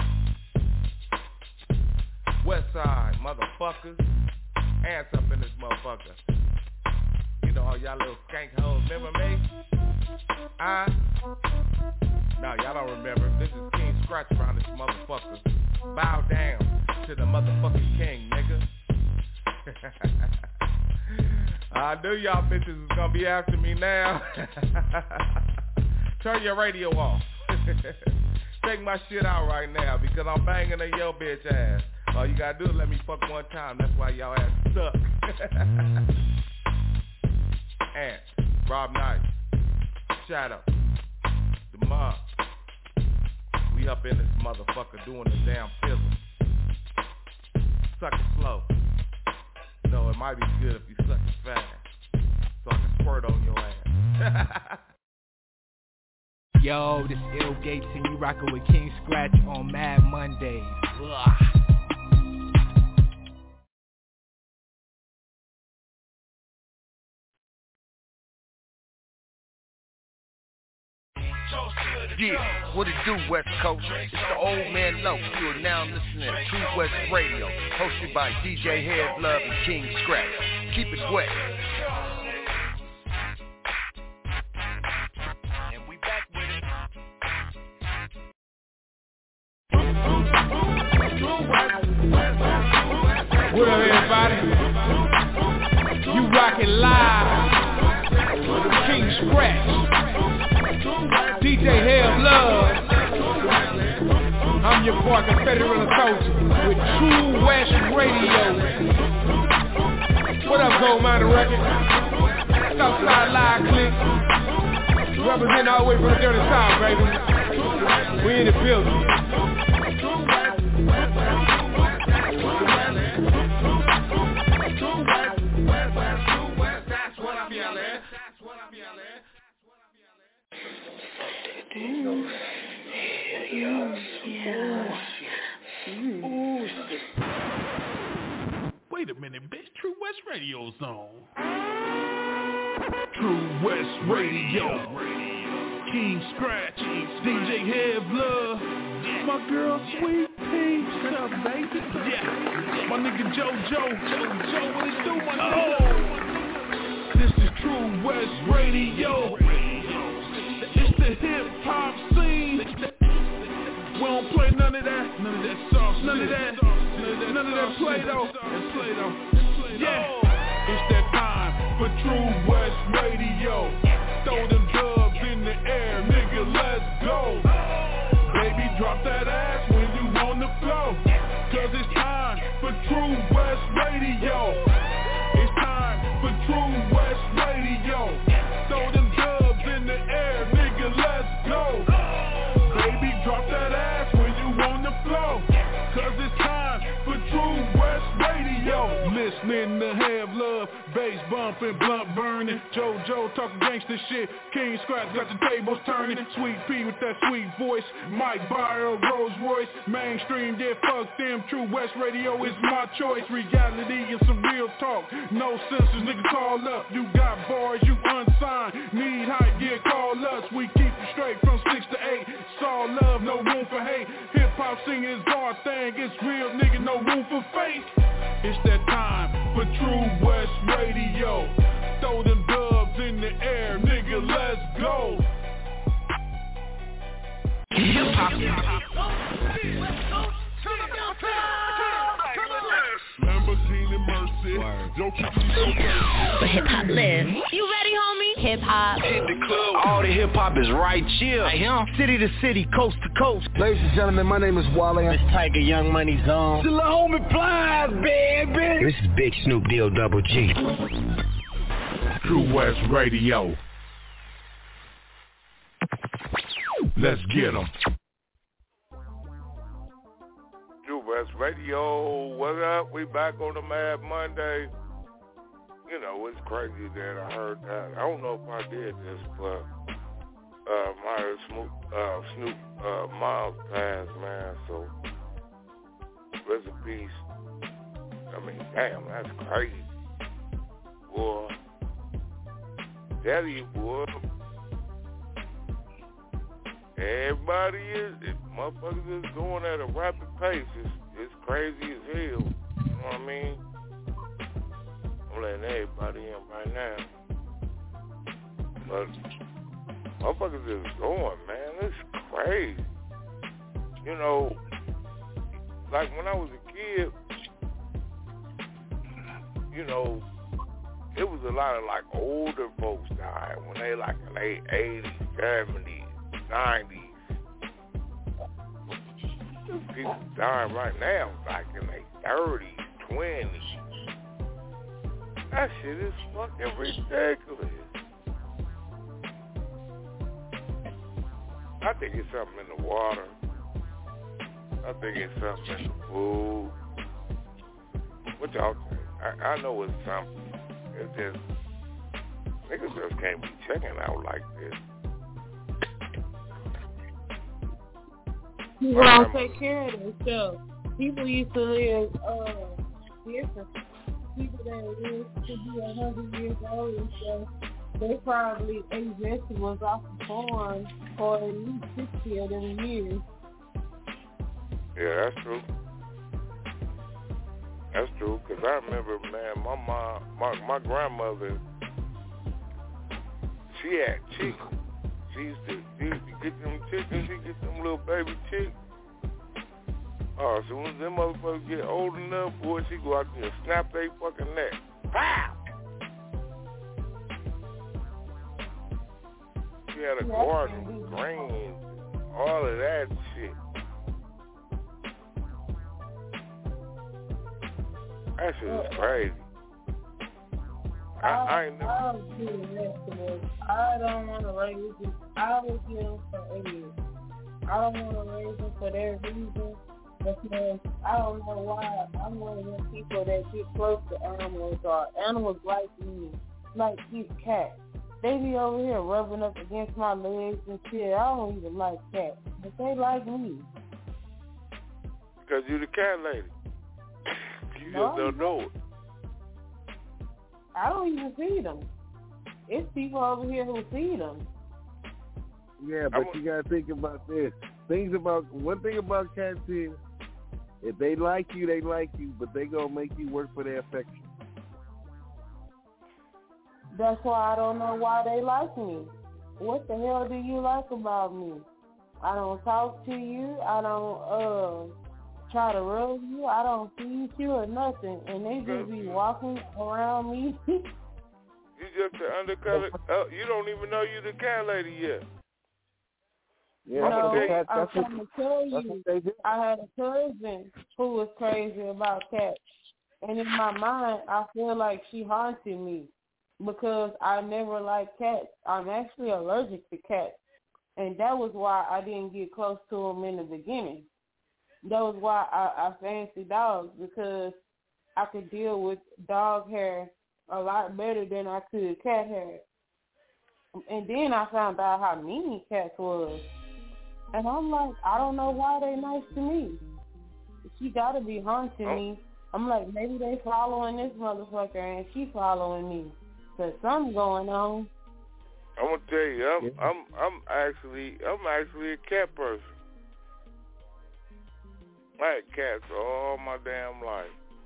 Westside, motherfuckers. Hands up in this motherfucker. You know all y'all little skank hoes, remember me? No, y'all don't remember. This is King Scratch around this motherfucker. Bow down to the motherfucking king, nigga. I knew y'all bitches was gonna be after me now. Turn your radio off. Take my shit out right now, because I'm banging on your bitch ass. All you gotta do is let me fuck one time. That's why y'all ass suck. Ant, Rob Knight, Shadow, the mob. We up in this motherfucker doing the damn fizzle. Suck it slow. No, it might be good if you suck it fast, so I can squirt on your ass. Yo, this Ill Gates and you rockin' with King Scratch on Mad Mondays. Ugh. Yeah, what it do, West Coast? It's the old man Low. You are now listening to True West Radio, hosted by DJ Head Love and King Scratch. Keep it wet. And we back with it. What up, everybody? You rockin' live with the King Scratch. DJ Hell Love. I'm your boy, Confederate Soldier, with True West Radio. What up, Gold Miner Record? Southside Live Click. Represent all the way from the dirty south, baby. We in the building. Wait a minute, bitch. True West Radio's on. True West Radio. King Scratch. DJ Head Love. My girl Sweet Pea. What's up, baby? Yeah. My nigga JoJo. What it do, my nigga? This is True West Radio. It's the hip-hop scene. We don't play none of that sauce, none of that Play-Doh. Yeah, it's that time for True West Radio. Throw them dubs in the air, nigga, let's go. Baby, drop that ass when you on the floor. Cause it's time for True West Radio. It's time for True West Radio. Throw them dubs in the air, nigga, let's go. Baby, drop that ass when you on the floor. Cause it's time for True West Radio. Listening to Have Love, bass bumping, blunt burning. JoJo talking gangsta shit. King Scratch got the tables turning. Sweet Pea with that sweet voice. Mike Byer, Rolls Royce. Mainstream, yeah, fuck them. True West Radio is my choice. Reality and some real talk. No censors, nigga, call up. You got bars, you unsigned. Need hype, yeah, call us. We keep it straight from 6 to 8. It's all love, no room for hate. Hip-hop singing is our thing. It's real, nigga, no room for fake. It's that time for True West Radio. Throw them dubs in the air, nigga, let's go. Lamborghini Mercy. But hip-hop lives. You ready, homie? Hip-hop. Hit the club. All the hip-hop is right here. Right here. City to city, coast to coast. Ladies and gentlemen, my name is Wale. It's Tiger Young Money Zone. Still a homie Plies, baby. This is Big Snoop Deal Double G. True West Radio. Let's get 'em. True West Radio, what up? We back on the Mad Monday. You know, it's crazy that I heard that. I don't know if I did this, but my Snoop Miles passed, man, so rest in peace. I mean, damn, that's crazy. Boy, tell you, boy, everybody motherfuckers is going at a rapid pace. It's crazy as hell. You know what I mean? I'm letting everybody in right now. But motherfuckers is going, man. It's crazy. You know, like when I was a kid, you know, it was a lot of like older folks dying when they like late 80s, 70s, 90s. People dying right now like in their 30s, 20s. That shit is fucking ridiculous. I think it's something in the water. I think it's something in the food. What y'all think? I know it's something. It's just, niggas just can't be checking out like this. People don't take care of themselves. People used to live different. People that lived to be 100 years old and stuff, they probably ate vegetables off the farm for at least 60 of them years. Yeah, that's true. That's true, because I remember, man, my grandmother, she had chickens. She used to get them chickens, she get them little baby chicks. Oh, as soon as them motherfuckers get old enough, boy, she go out there and snap their fucking neck. Pow! She had a garden with grains, all of that shit. That shit is crazy. I ain't never. I was doing vegetables. I don't want to raise them. I was getting them for ages. I don't want to raise them for their reason because I don't know why. I'm one of them people that get close to animals or animals like me, like these cats. They be over here rubbing up against my legs and shit. I don't even like cats, but they like me. Because you the cat lady. You just don't know it. I don't even feed them. It's people over here who feed them. Yeah, but you gotta think about this. One thing about cats is, if they like you, they like you, but they gonna make you work for their affection. That's why I don't know why they like me. What the hell do you like about me? I don't talk to you. I don't try to rub you. I don't feed you or nothing, and they just be walking around me. You just the undercover. You don't even know you the cat lady yet. Yeah, no, I'm trying to tell you. I had a cousin who was crazy about cats, and in my mind, I feel like she haunted me because I never liked cats. I'm actually allergic to cats, and that was why I didn't get close to them in the beginning. That was why I fancied dogs, because I could deal with dog hair a lot better than I could cat hair. And then I found out how mean cats was. And I'm like, I don't know why they nice to me. She got to be haunting me. I'm like, maybe they following this motherfucker and she following me. There's something going on. I'm gonna tell you, I'm actually a cat person. I had cats all my damn life.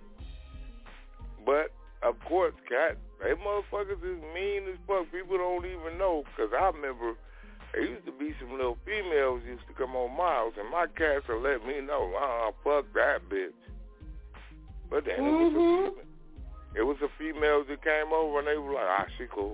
But, of course, cats, they motherfuckers is mean as fuck. People don't even know, because I remember there used to be some little females used to come on my house, and my cats would let me know, fuck that bitch. But then it was a female that came over, and they were like, she cool.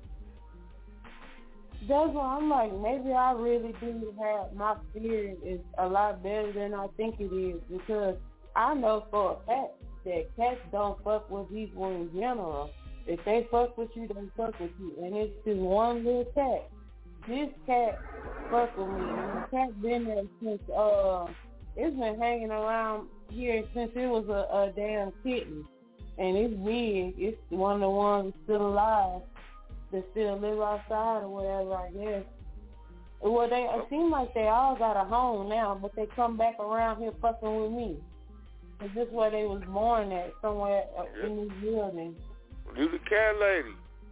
That's why I'm like, maybe I really do have, my spirit is a lot better than I think it is, because I know for a fact that cats don't fuck with people in general. If they fuck with you, they fuck with you. And it's just one little cat. This cat fuck with me. And the cat been there since, it's been hanging around here since it was a damn kitten. And it's big. It's one of the ones that's still alive. That still live outside or whatever, I guess. Well, it seems like they all got a home now, but they come back around here fucking with me. Is this where they was born at, somewhere in this building? You the cat lady.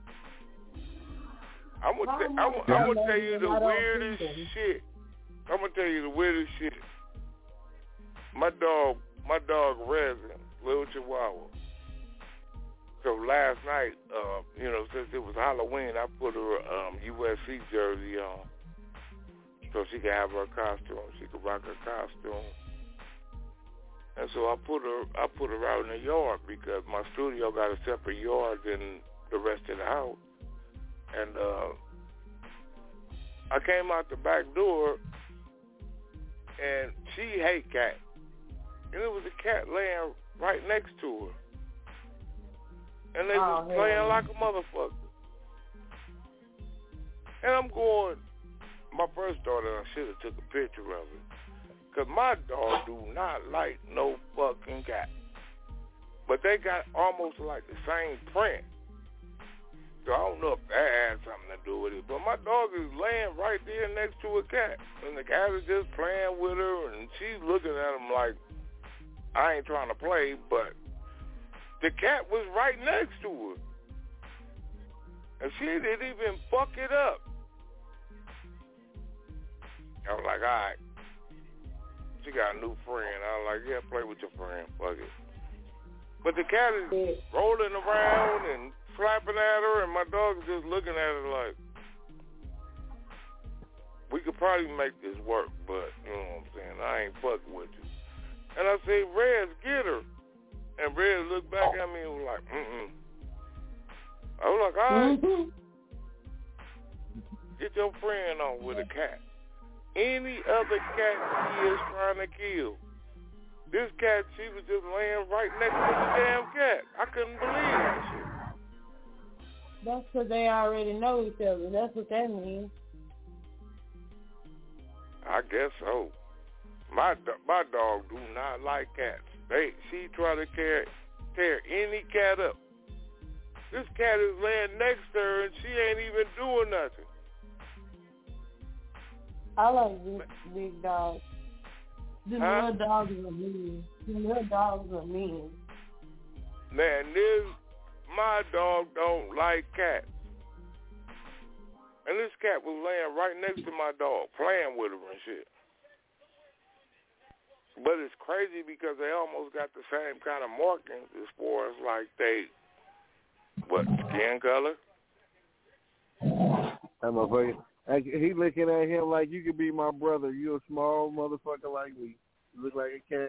I'm gonna tell you the weirdest shit. I'm gonna tell you the weirdest shit. My dog Resin, little Chihuahua. So last night, since it was Halloween, I put her USC jersey on so she could have her costume. She could rock her costume. And so I put her out in the yard because my studio got a separate yard than the rest of the house. And I came out the back door, and she hate cats. And it was a cat laying right next to her. And they was playing like a motherfucker. And I'm going, my first daughter, I should have took a picture of it. Because my dog do not like no fucking cat. But they got almost like the same print. I don't know if that had something to do with it, but my dog is laying right there next to a cat, and the cat is just playing with her, and she's looking at him like, I ain't trying to play, but the cat was right next to her, and she didn't even fuck it up. I was like, all right. She got a new friend. I was like, yeah, play with your friend. Fuck it. But the cat is rolling around and slapping at her, and my dog is just looking at her like, we could probably make this work, but, you know what I'm saying, I ain't fucking with you. And I say, Rez, get her. And Rez looked back at me and was like, I was like, all right. Get your friend on with a cat. Any other cat she is trying to kill. This cat, she was just laying right next to the damn cat. I couldn't believe that shit. That's because they already know each other. That's what that means. I guess so. My dog do not like cats. She try to tear any cat up. This cat is laying next to her and she ain't even doing nothing. I like big dogs. The little dogs are mean. Man, my dog don't like cats. And this cat was laying right next to my dog, playing with her and shit. But it's crazy because they almost got the same kind of markings as far as like skin color? That motherfucker. He looking at him like, you could be my brother. You a small motherfucker like me. You look like a cat.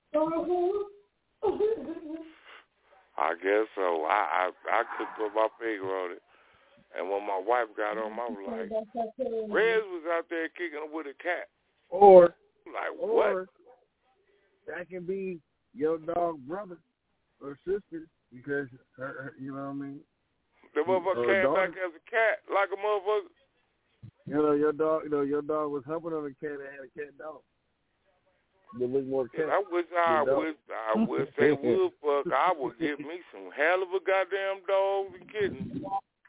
I guess so. I could put my finger on it. And when my wife got on, I was like, Rez was out there kicking with a cat. Or what? That can be your dog brother or sister because her, you know what I mean? The motherfucker came back as a cat, like a motherfucker. Your dog was humping on a cat and had a cat dog. They look more cat. I wish I would say would fuck. I would give me some hell of a goddamn dog and kitten.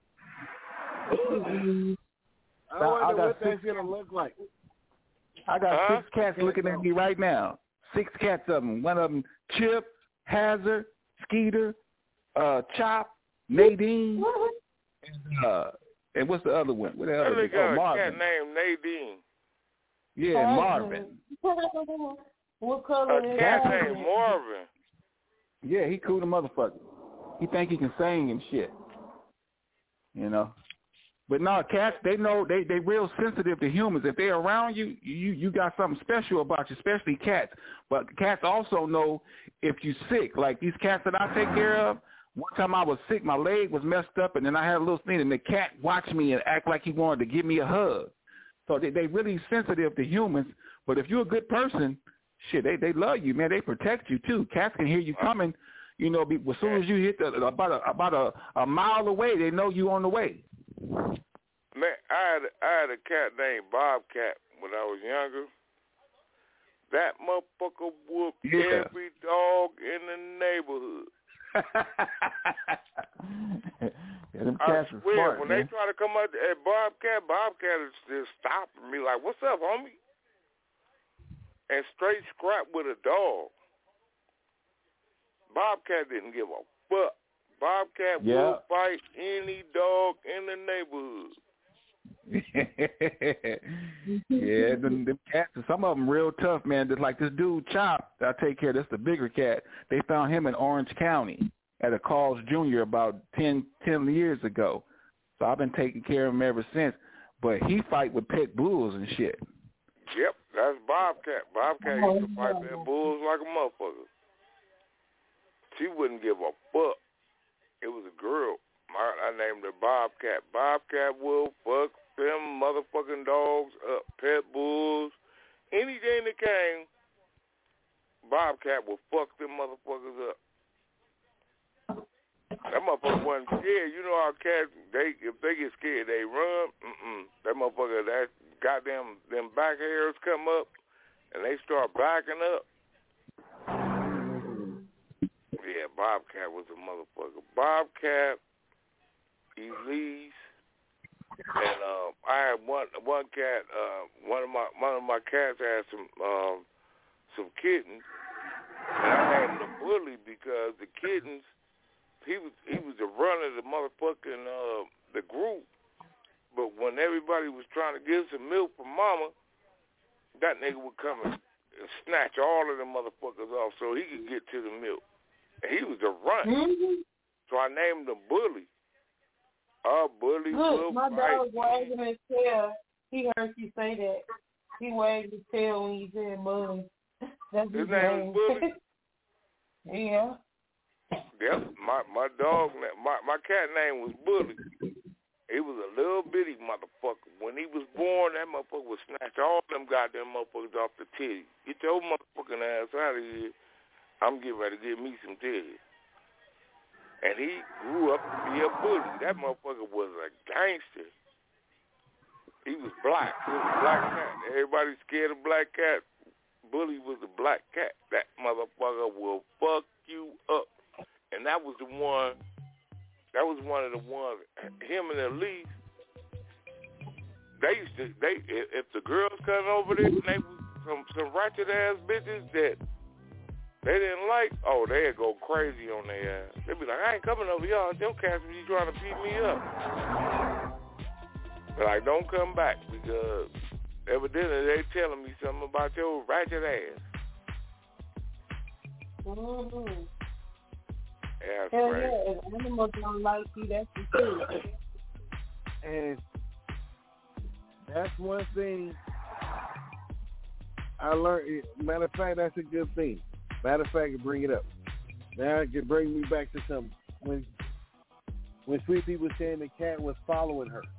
I wonder what that's gonna look like. I got 6 cats looking at me right now. 6 cats of them. One of them, Chip, Hazard, Skeeter, Chop, Nadine, and what's the other one? What the other one? Got Marvin. A cat named Nadine. Yeah, Marvin. What color is cat named Marvin? Yeah, he cool the motherfucker. He think he can sing and shit. You know. But no, cats, they know they real sensitive to humans. If they're around you, you got something special about you, especially cats. But cats also know if you're sick. Like these cats that I take care of, one time I was sick, my leg was messed up, and then I had a little sneeze, and the cat watched me and act like he wanted to give me a hug. So they really sensitive to humans. But if you're a good person, shit, they love you, man. They protect you too. Cats can hear you coming. You know, as soon as you hit about a mile away, they know you on the way. Man, I had a cat named Bobcat when I was younger. That motherfucker whooped every dog in the neighborhood. I swear, smart, when man. they try to come up at Bobcat is just stopping me like, what's up, homie? And straight scrap with a dog. Bobcat didn't give a fuck. Bobcat will fight any dog in the neighborhood. Yeah, them cats, some of them real tough, man. Just like this dude, Chop, that I take care of, that's the bigger cat. They found him in Orange County at a Carl's Jr. about 10 years ago. So I've been taking care of him ever since. But he fight with pit bulls and shit. Yep, that's Bobcat. Bobcat used to fight pit bulls like a motherfucker. She wouldn't give a fuck. It was a girl. I named her Bobcat. Bobcat will fuck them motherfucking dogs up. Pit bulls. Anything that came, Bobcat will fuck them motherfuckers up. That motherfucker wasn't scared. You know how cats, if they get scared, they run. That motherfucker, that goddamn, them back hairs come up, and they start backing up. Yeah, Bobcat was a motherfucker. Bobcat, Elise, and I had one cat. One of my cats had some kittens, and I named him Bully because the kittens. He was the runner of the motherfucking the group, but when everybody was trying to get some milk from Mama, that nigga would come and snatch all of them motherfuckers off so he could get to the milk. And he was the runner. Mm-hmm. So I named him Bully. Bully. Look, my dog wagging his tail. He heard you say that. He wagged his tail when you said Bully. That's his name. Bully? Yeah. Yep. My dog, my cat name was Bully. He was a little bitty motherfucker. When he was born, that motherfucker would snatch all them goddamn motherfuckers off the titty. Get your motherfucking ass out of here. I'm getting ready to get me some titties. And he grew up to be a bully. That motherfucker was a gangster. He was black. He was a black cat. Everybody scared of black cat. Bully was a black cat. That motherfucker will fuck you up. And that was one of the ones, him and Elise, if the girls come over there and they was some ratchet ass bitches that they didn't like, they'd go crazy on their ass. They'd be like, I ain't coming over y'all. Them cats be trying to beat me up. They're like, don't come back because evidently they telling me something about your ratchet ass. Mm-hmm. Yeah, hell yeah, if animals don't like you, that's the truth. And that's one thing I learned. Matter of fact, that's a good thing. Matter of fact, bring it up. Now it can bring me back to something. When Sweet Pea was saying the cat was following her.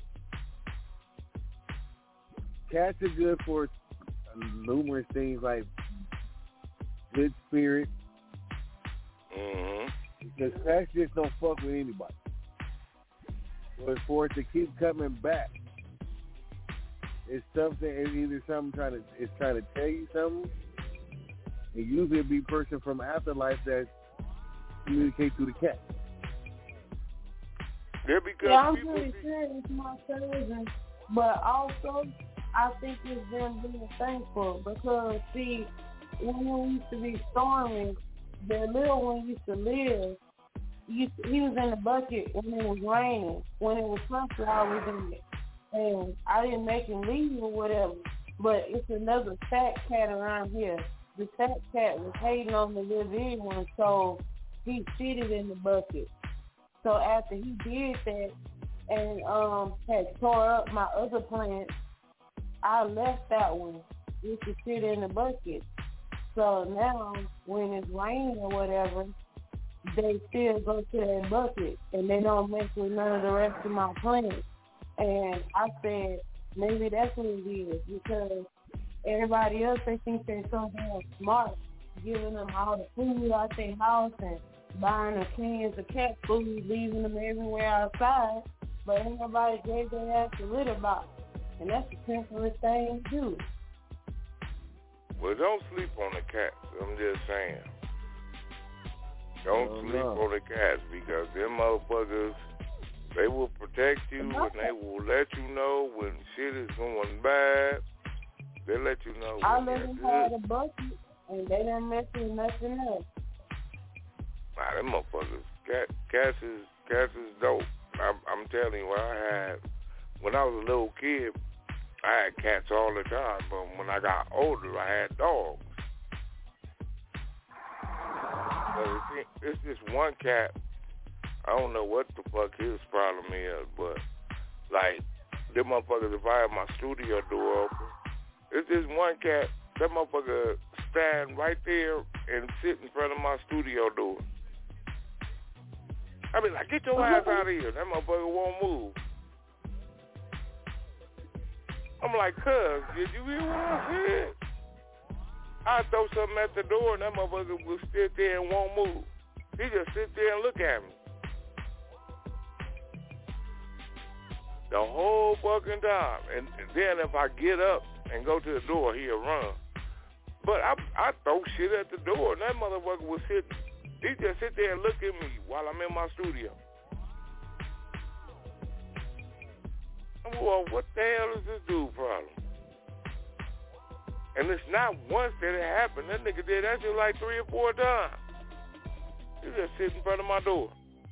Cats are good for numerous things like good spirit. Mm-hmm. Because cats just don't fuck with anybody. But for it to keep coming back, it's something. It's either something trying to tell you something. It usually be a person from afterlife that communicates through the cat. I'm pretty sure it's my cousin, but also I think it's them being thankful because see, when we used to be storming, the little one used to live. He was in the bucket when it was raining. When it was sunflower, I was in it. And I didn't make him leave or whatever. But it's another fat cat around here. The fat cat was hating on the little big one, so he shitted in the bucket. So after he did that and had tore up my other plants, I left that one with the shit in the bucket. So now, when it's raining or whatever, they still go to that bucket, and they don't mess with none of the rest of my plants. And I said, maybe that's what it is, because everybody else, they think they're so damn smart, giving them all the food out their house and buying them cans of cat food, leaving them everywhere outside, but ain't nobody gave their ass a litter box. And that's the simplest thing to do. Well, don't sleep on the cats. I'm just saying. Don't sleep on the cats because them motherfuckers, they will protect you and they will let you know when shit is going bad. They let you know. I let them have a bucket and they don't mess with nothing else. Nah, them motherfuckers. Cats is dope. I'm telling you, when I was a little kid, I had cats all the time, but when I got older, I had dogs. But it's this one cat, I don't know what the fuck his problem is, but, like, them motherfuckers, if I have my studio door open, it's this one cat, that motherfucker stand right there and sit in front of my studio door. I be like, get your ass out of here. That motherfucker won't move. I'm like, cuz, did you hear what I said? I throw something at the door and that motherfucker will sit there and won't move. He just sit there and look at me. The whole fucking time. And then if I get up and go to the door, he'll run. But I throw shit at the door and that motherfucker will he just sit there and look at me while I'm in my studio. Well, what the hell is this dude problem? And it's not once that it happened. That nigga did that shit like 3 or 4 times. He just sitting in front of my door.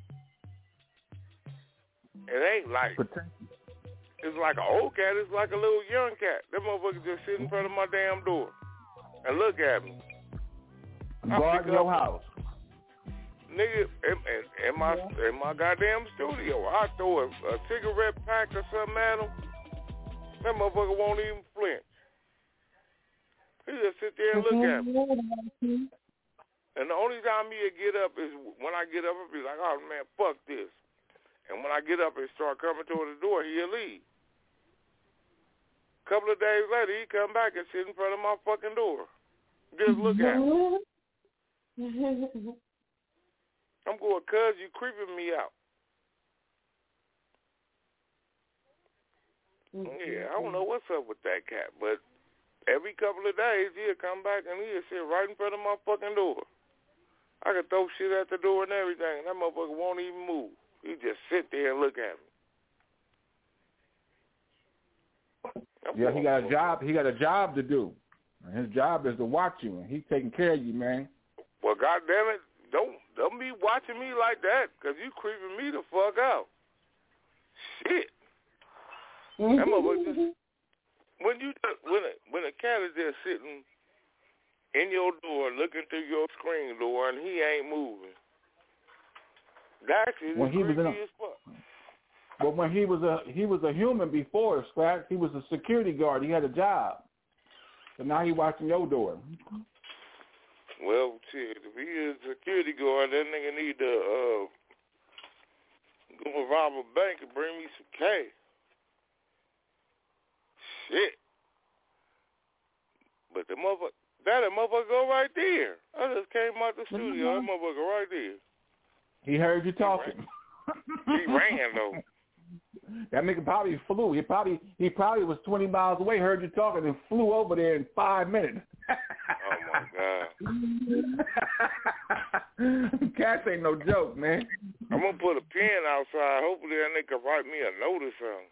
It ain't like, it's like an old cat. It's like a little young cat. That motherfucker just sit in front of my damn door and look at me. Guard your house. Nigga, in my goddamn studio, I throw a cigarette pack or something at him. That motherfucker won't even flinch. He just sit there and look at me. And the only time he'll get up is when I get up and be like, oh, man, fuck this. And when I get up and start coming toward the door, he'll leave. A couple of days later, he come back and sit in front of my fucking door. Just look at me. I'm going, cuz, you creeping me out. Yeah, I don't know what's up with that cat, but every couple of days, he'll come back and he'll sit right in front of my fucking door. I could throw shit at the door and everything, and that motherfucker won't even move. He just sit there and look at me. Yeah, he got a job. He got a job to do. And his job is to watch you, and he's taking care of you, man. Well, goddamn it, don't be watching me like that, because you creeping me the fuck out. Shit. That motherfucker just, when a cat is just sitting in your door, looking through your screen door, and he ain't moving, that shit is creepy as fuck. But when he was a human before, Scratch, he was a security guard. He had a job. So now he watching your door. Well, shit, if he is a security guard, that nigga need to go rob a bank and bring me some cash. Shit. But the motherfucker go right there. I just came out the studio. That motherfucker right there. He heard you talking. He ran though. That nigga probably flew. He probably was 20 miles away, heard you talking, and flew over there in 5 minutes. Oh my God. Cats ain't no joke, man. I'm gonna put a pen outside. Hopefully that nigga can write me a note or something.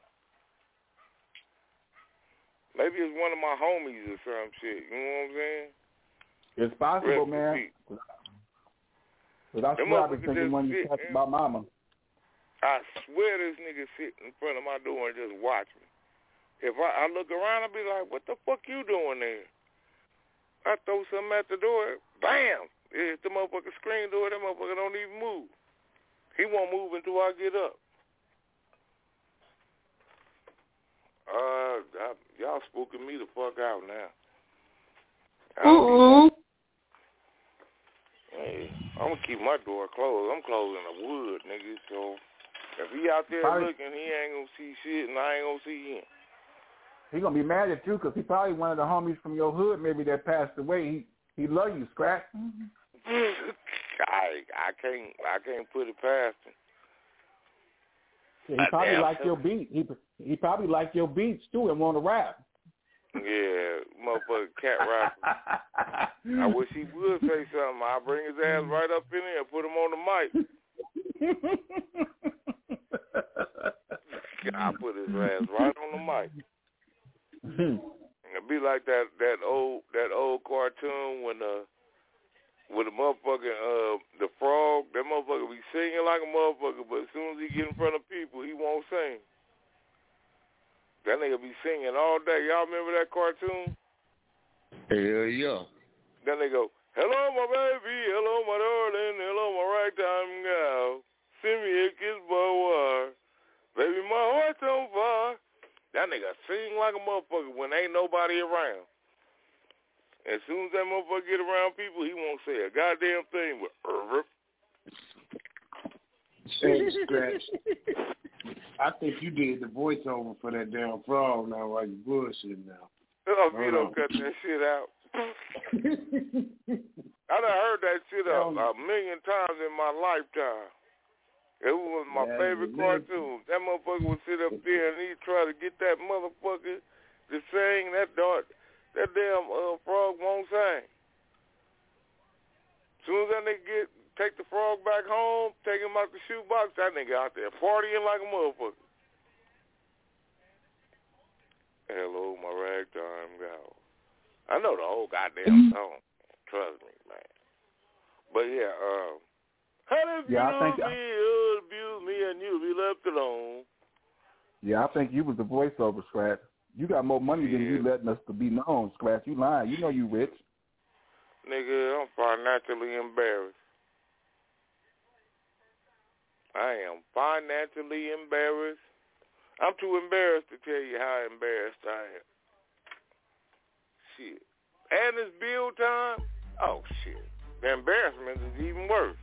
Maybe it's one of my homies or some shit. You know what I'm saying? It's possible, man. But I swear I've been thinking when you talk about mama. I swear this nigga sit in front of my door and just watch me. If I look around, I'll be like, what the fuck you doing there? I throw something at the door, bam! It's the motherfucker screen door, that motherfucker don't even move. He won't move until I get up. Y'all spooking me the fuck out now. Hey, I'm gonna keep my door closed. I'm closing the wood, nigga, so if he out there looking, he ain't gonna see shit, and I ain't gonna see him. He gonna be mad at you because he probably one of the homies from your hood, maybe that passed away. He love you, Scratch. I can't put it past him. Yeah, he probably like your beat. He probably like your beats too and want to rap. Yeah, motherfucker cat rapper. I wish he would say something. I'll bring his ass right up in there and put him on the mic. I'll put his ass right on the mic. It'd be like that old cartoon when with the motherfucker the frog, that motherfucker be singing like a motherfucker, but as soon as he get in front of people, he won't sing. That nigga be singing all day. Y'all remember that cartoon? Hell yeah. Then they go, hello my baby, hello my darling, hello my ragtime gal, send me a kiss, boy, baby my heart's on fire. That nigga sing like a motherfucker when ain't nobody around. As soon as that motherfucker get around people, he won't say a goddamn thing with Hey, Scratch. I think you did the voiceover for that damn frog now while you bullshitting now. Oh, if you don't cut that shit out. I done heard that shit a million times in my lifetime. It was my favorite cartoon. That motherfucker would sit up there and he'd try to get that motherfucker to sing. That damn frog won't sing. As soon as that nigga take the frog back home, take him out the shoebox, that nigga out there partying like a motherfucker. Hello, my ragtime gal. I know the whole goddamn song. Trust me, man. But yeah, how did you abuse me and you be left alone? Yeah, I think you was the voiceover, Scratch. You got more money than you letting us to be known, Scratch. You lying. You know you rich. Nigga, I'm financially embarrassed. I am financially embarrassed. I'm too embarrassed to tell you how embarrassed I am. Shit. And it's bill time? Oh, shit. The embarrassment is even worse.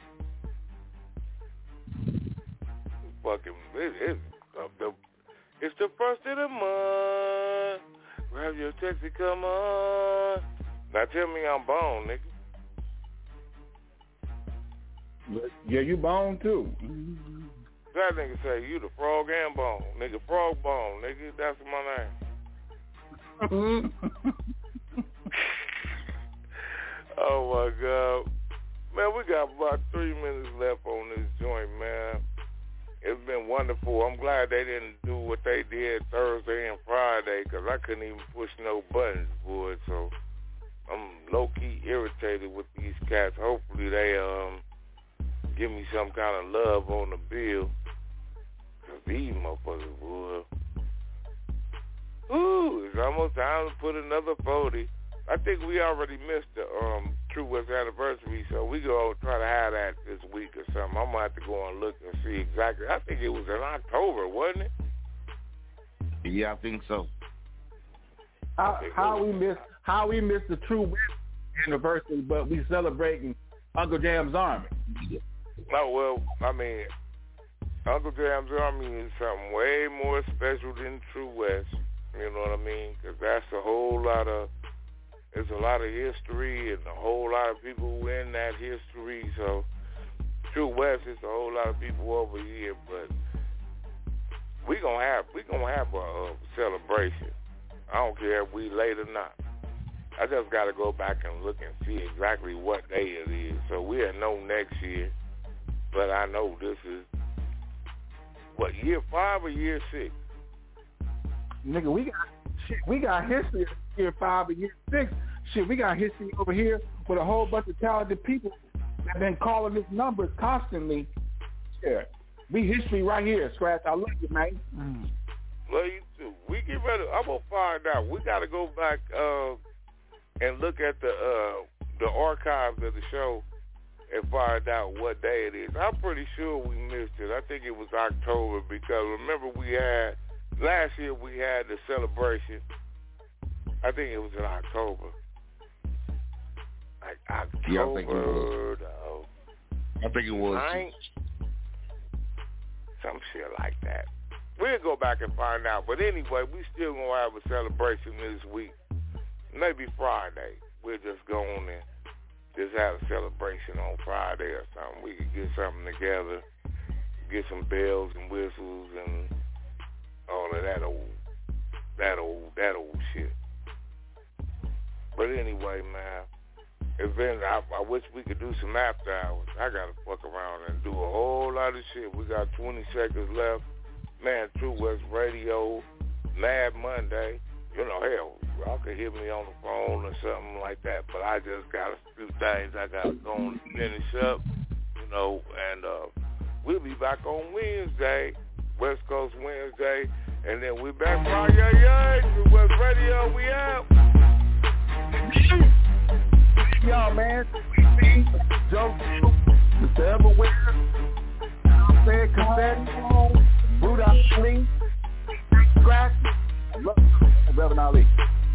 It's the first of the month. Grab your taxi, come on. Now tell me I'm bone, nigga. Yeah, you bone too. That nigga say you the frog and bone. Nigga, frog bone, nigga. That's my name. Oh, my God. Man, we got about 3 minutes left on this joint, man. It's been wonderful. I'm glad they didn't do what they did Thursday and Friday because I couldn't even push no buttons, boy. So I'm low-key irritated with these cats. Hopefully they give me some kind of love on the bill because these motherfuckers, boy. Ooh, it's almost time to put another 40. I think we already missed the True West anniversary, so we go try to have that this week or something. I'm going to have to go and look and see exactly. I think it was in October, wasn't it? Yeah, I think so. How we missed the True West anniversary, but we celebrating Uncle Jam's Army. Oh, well, I mean, Uncle Jam's Army is something way more special than True West. You know what I mean? Because that's a whole lot of, there's a lot of history and a whole lot of people who in that history. So True West is a whole lot of people over here, but we gonna have a celebration. I don't care if we late or not. I just got to go back and look and see exactly what day it is. So we'll know next year. But I know this is, what, year 5 or year 6? Nigga, we got history of year 5 or year 6. Shit, we got history over here with a whole bunch of talented people that been calling this numbers constantly. Yeah, we history right here, Scratch. I love you, man. Love you too. We get ready. I'm gonna find out. We got to go back and look at the archives of the show and find out what day it is. I'm pretty sure we missed it. I think it was October because remember last year we had the celebration. I think it was in October. Like October. Yeah, I think it was. Some shit like that. We'll go back and find out. But anyway, we still going to have a celebration this week. Maybe Friday. We'll just go on and just have a celebration on Friday or something. We could get something together, get some bells and whistles and all of that old shit. But anyway, man, I wish we could do some after hours. I got to fuck around and do a whole lot of shit. We got 20 seconds left. Man, True West Radio, Mad Monday. You know, hell, y'all can hit me on the phone or something like that, but I just got a few things I got to go and finish up, you know, and we'll be back on Wednesday, West Coast Wednesday, and then we back Friday. True West Radio, we out. Y'all, man, Joe, Mr. Everywhere, Fair Confetti, Buddha Ali, Scratch, Reverend Ali.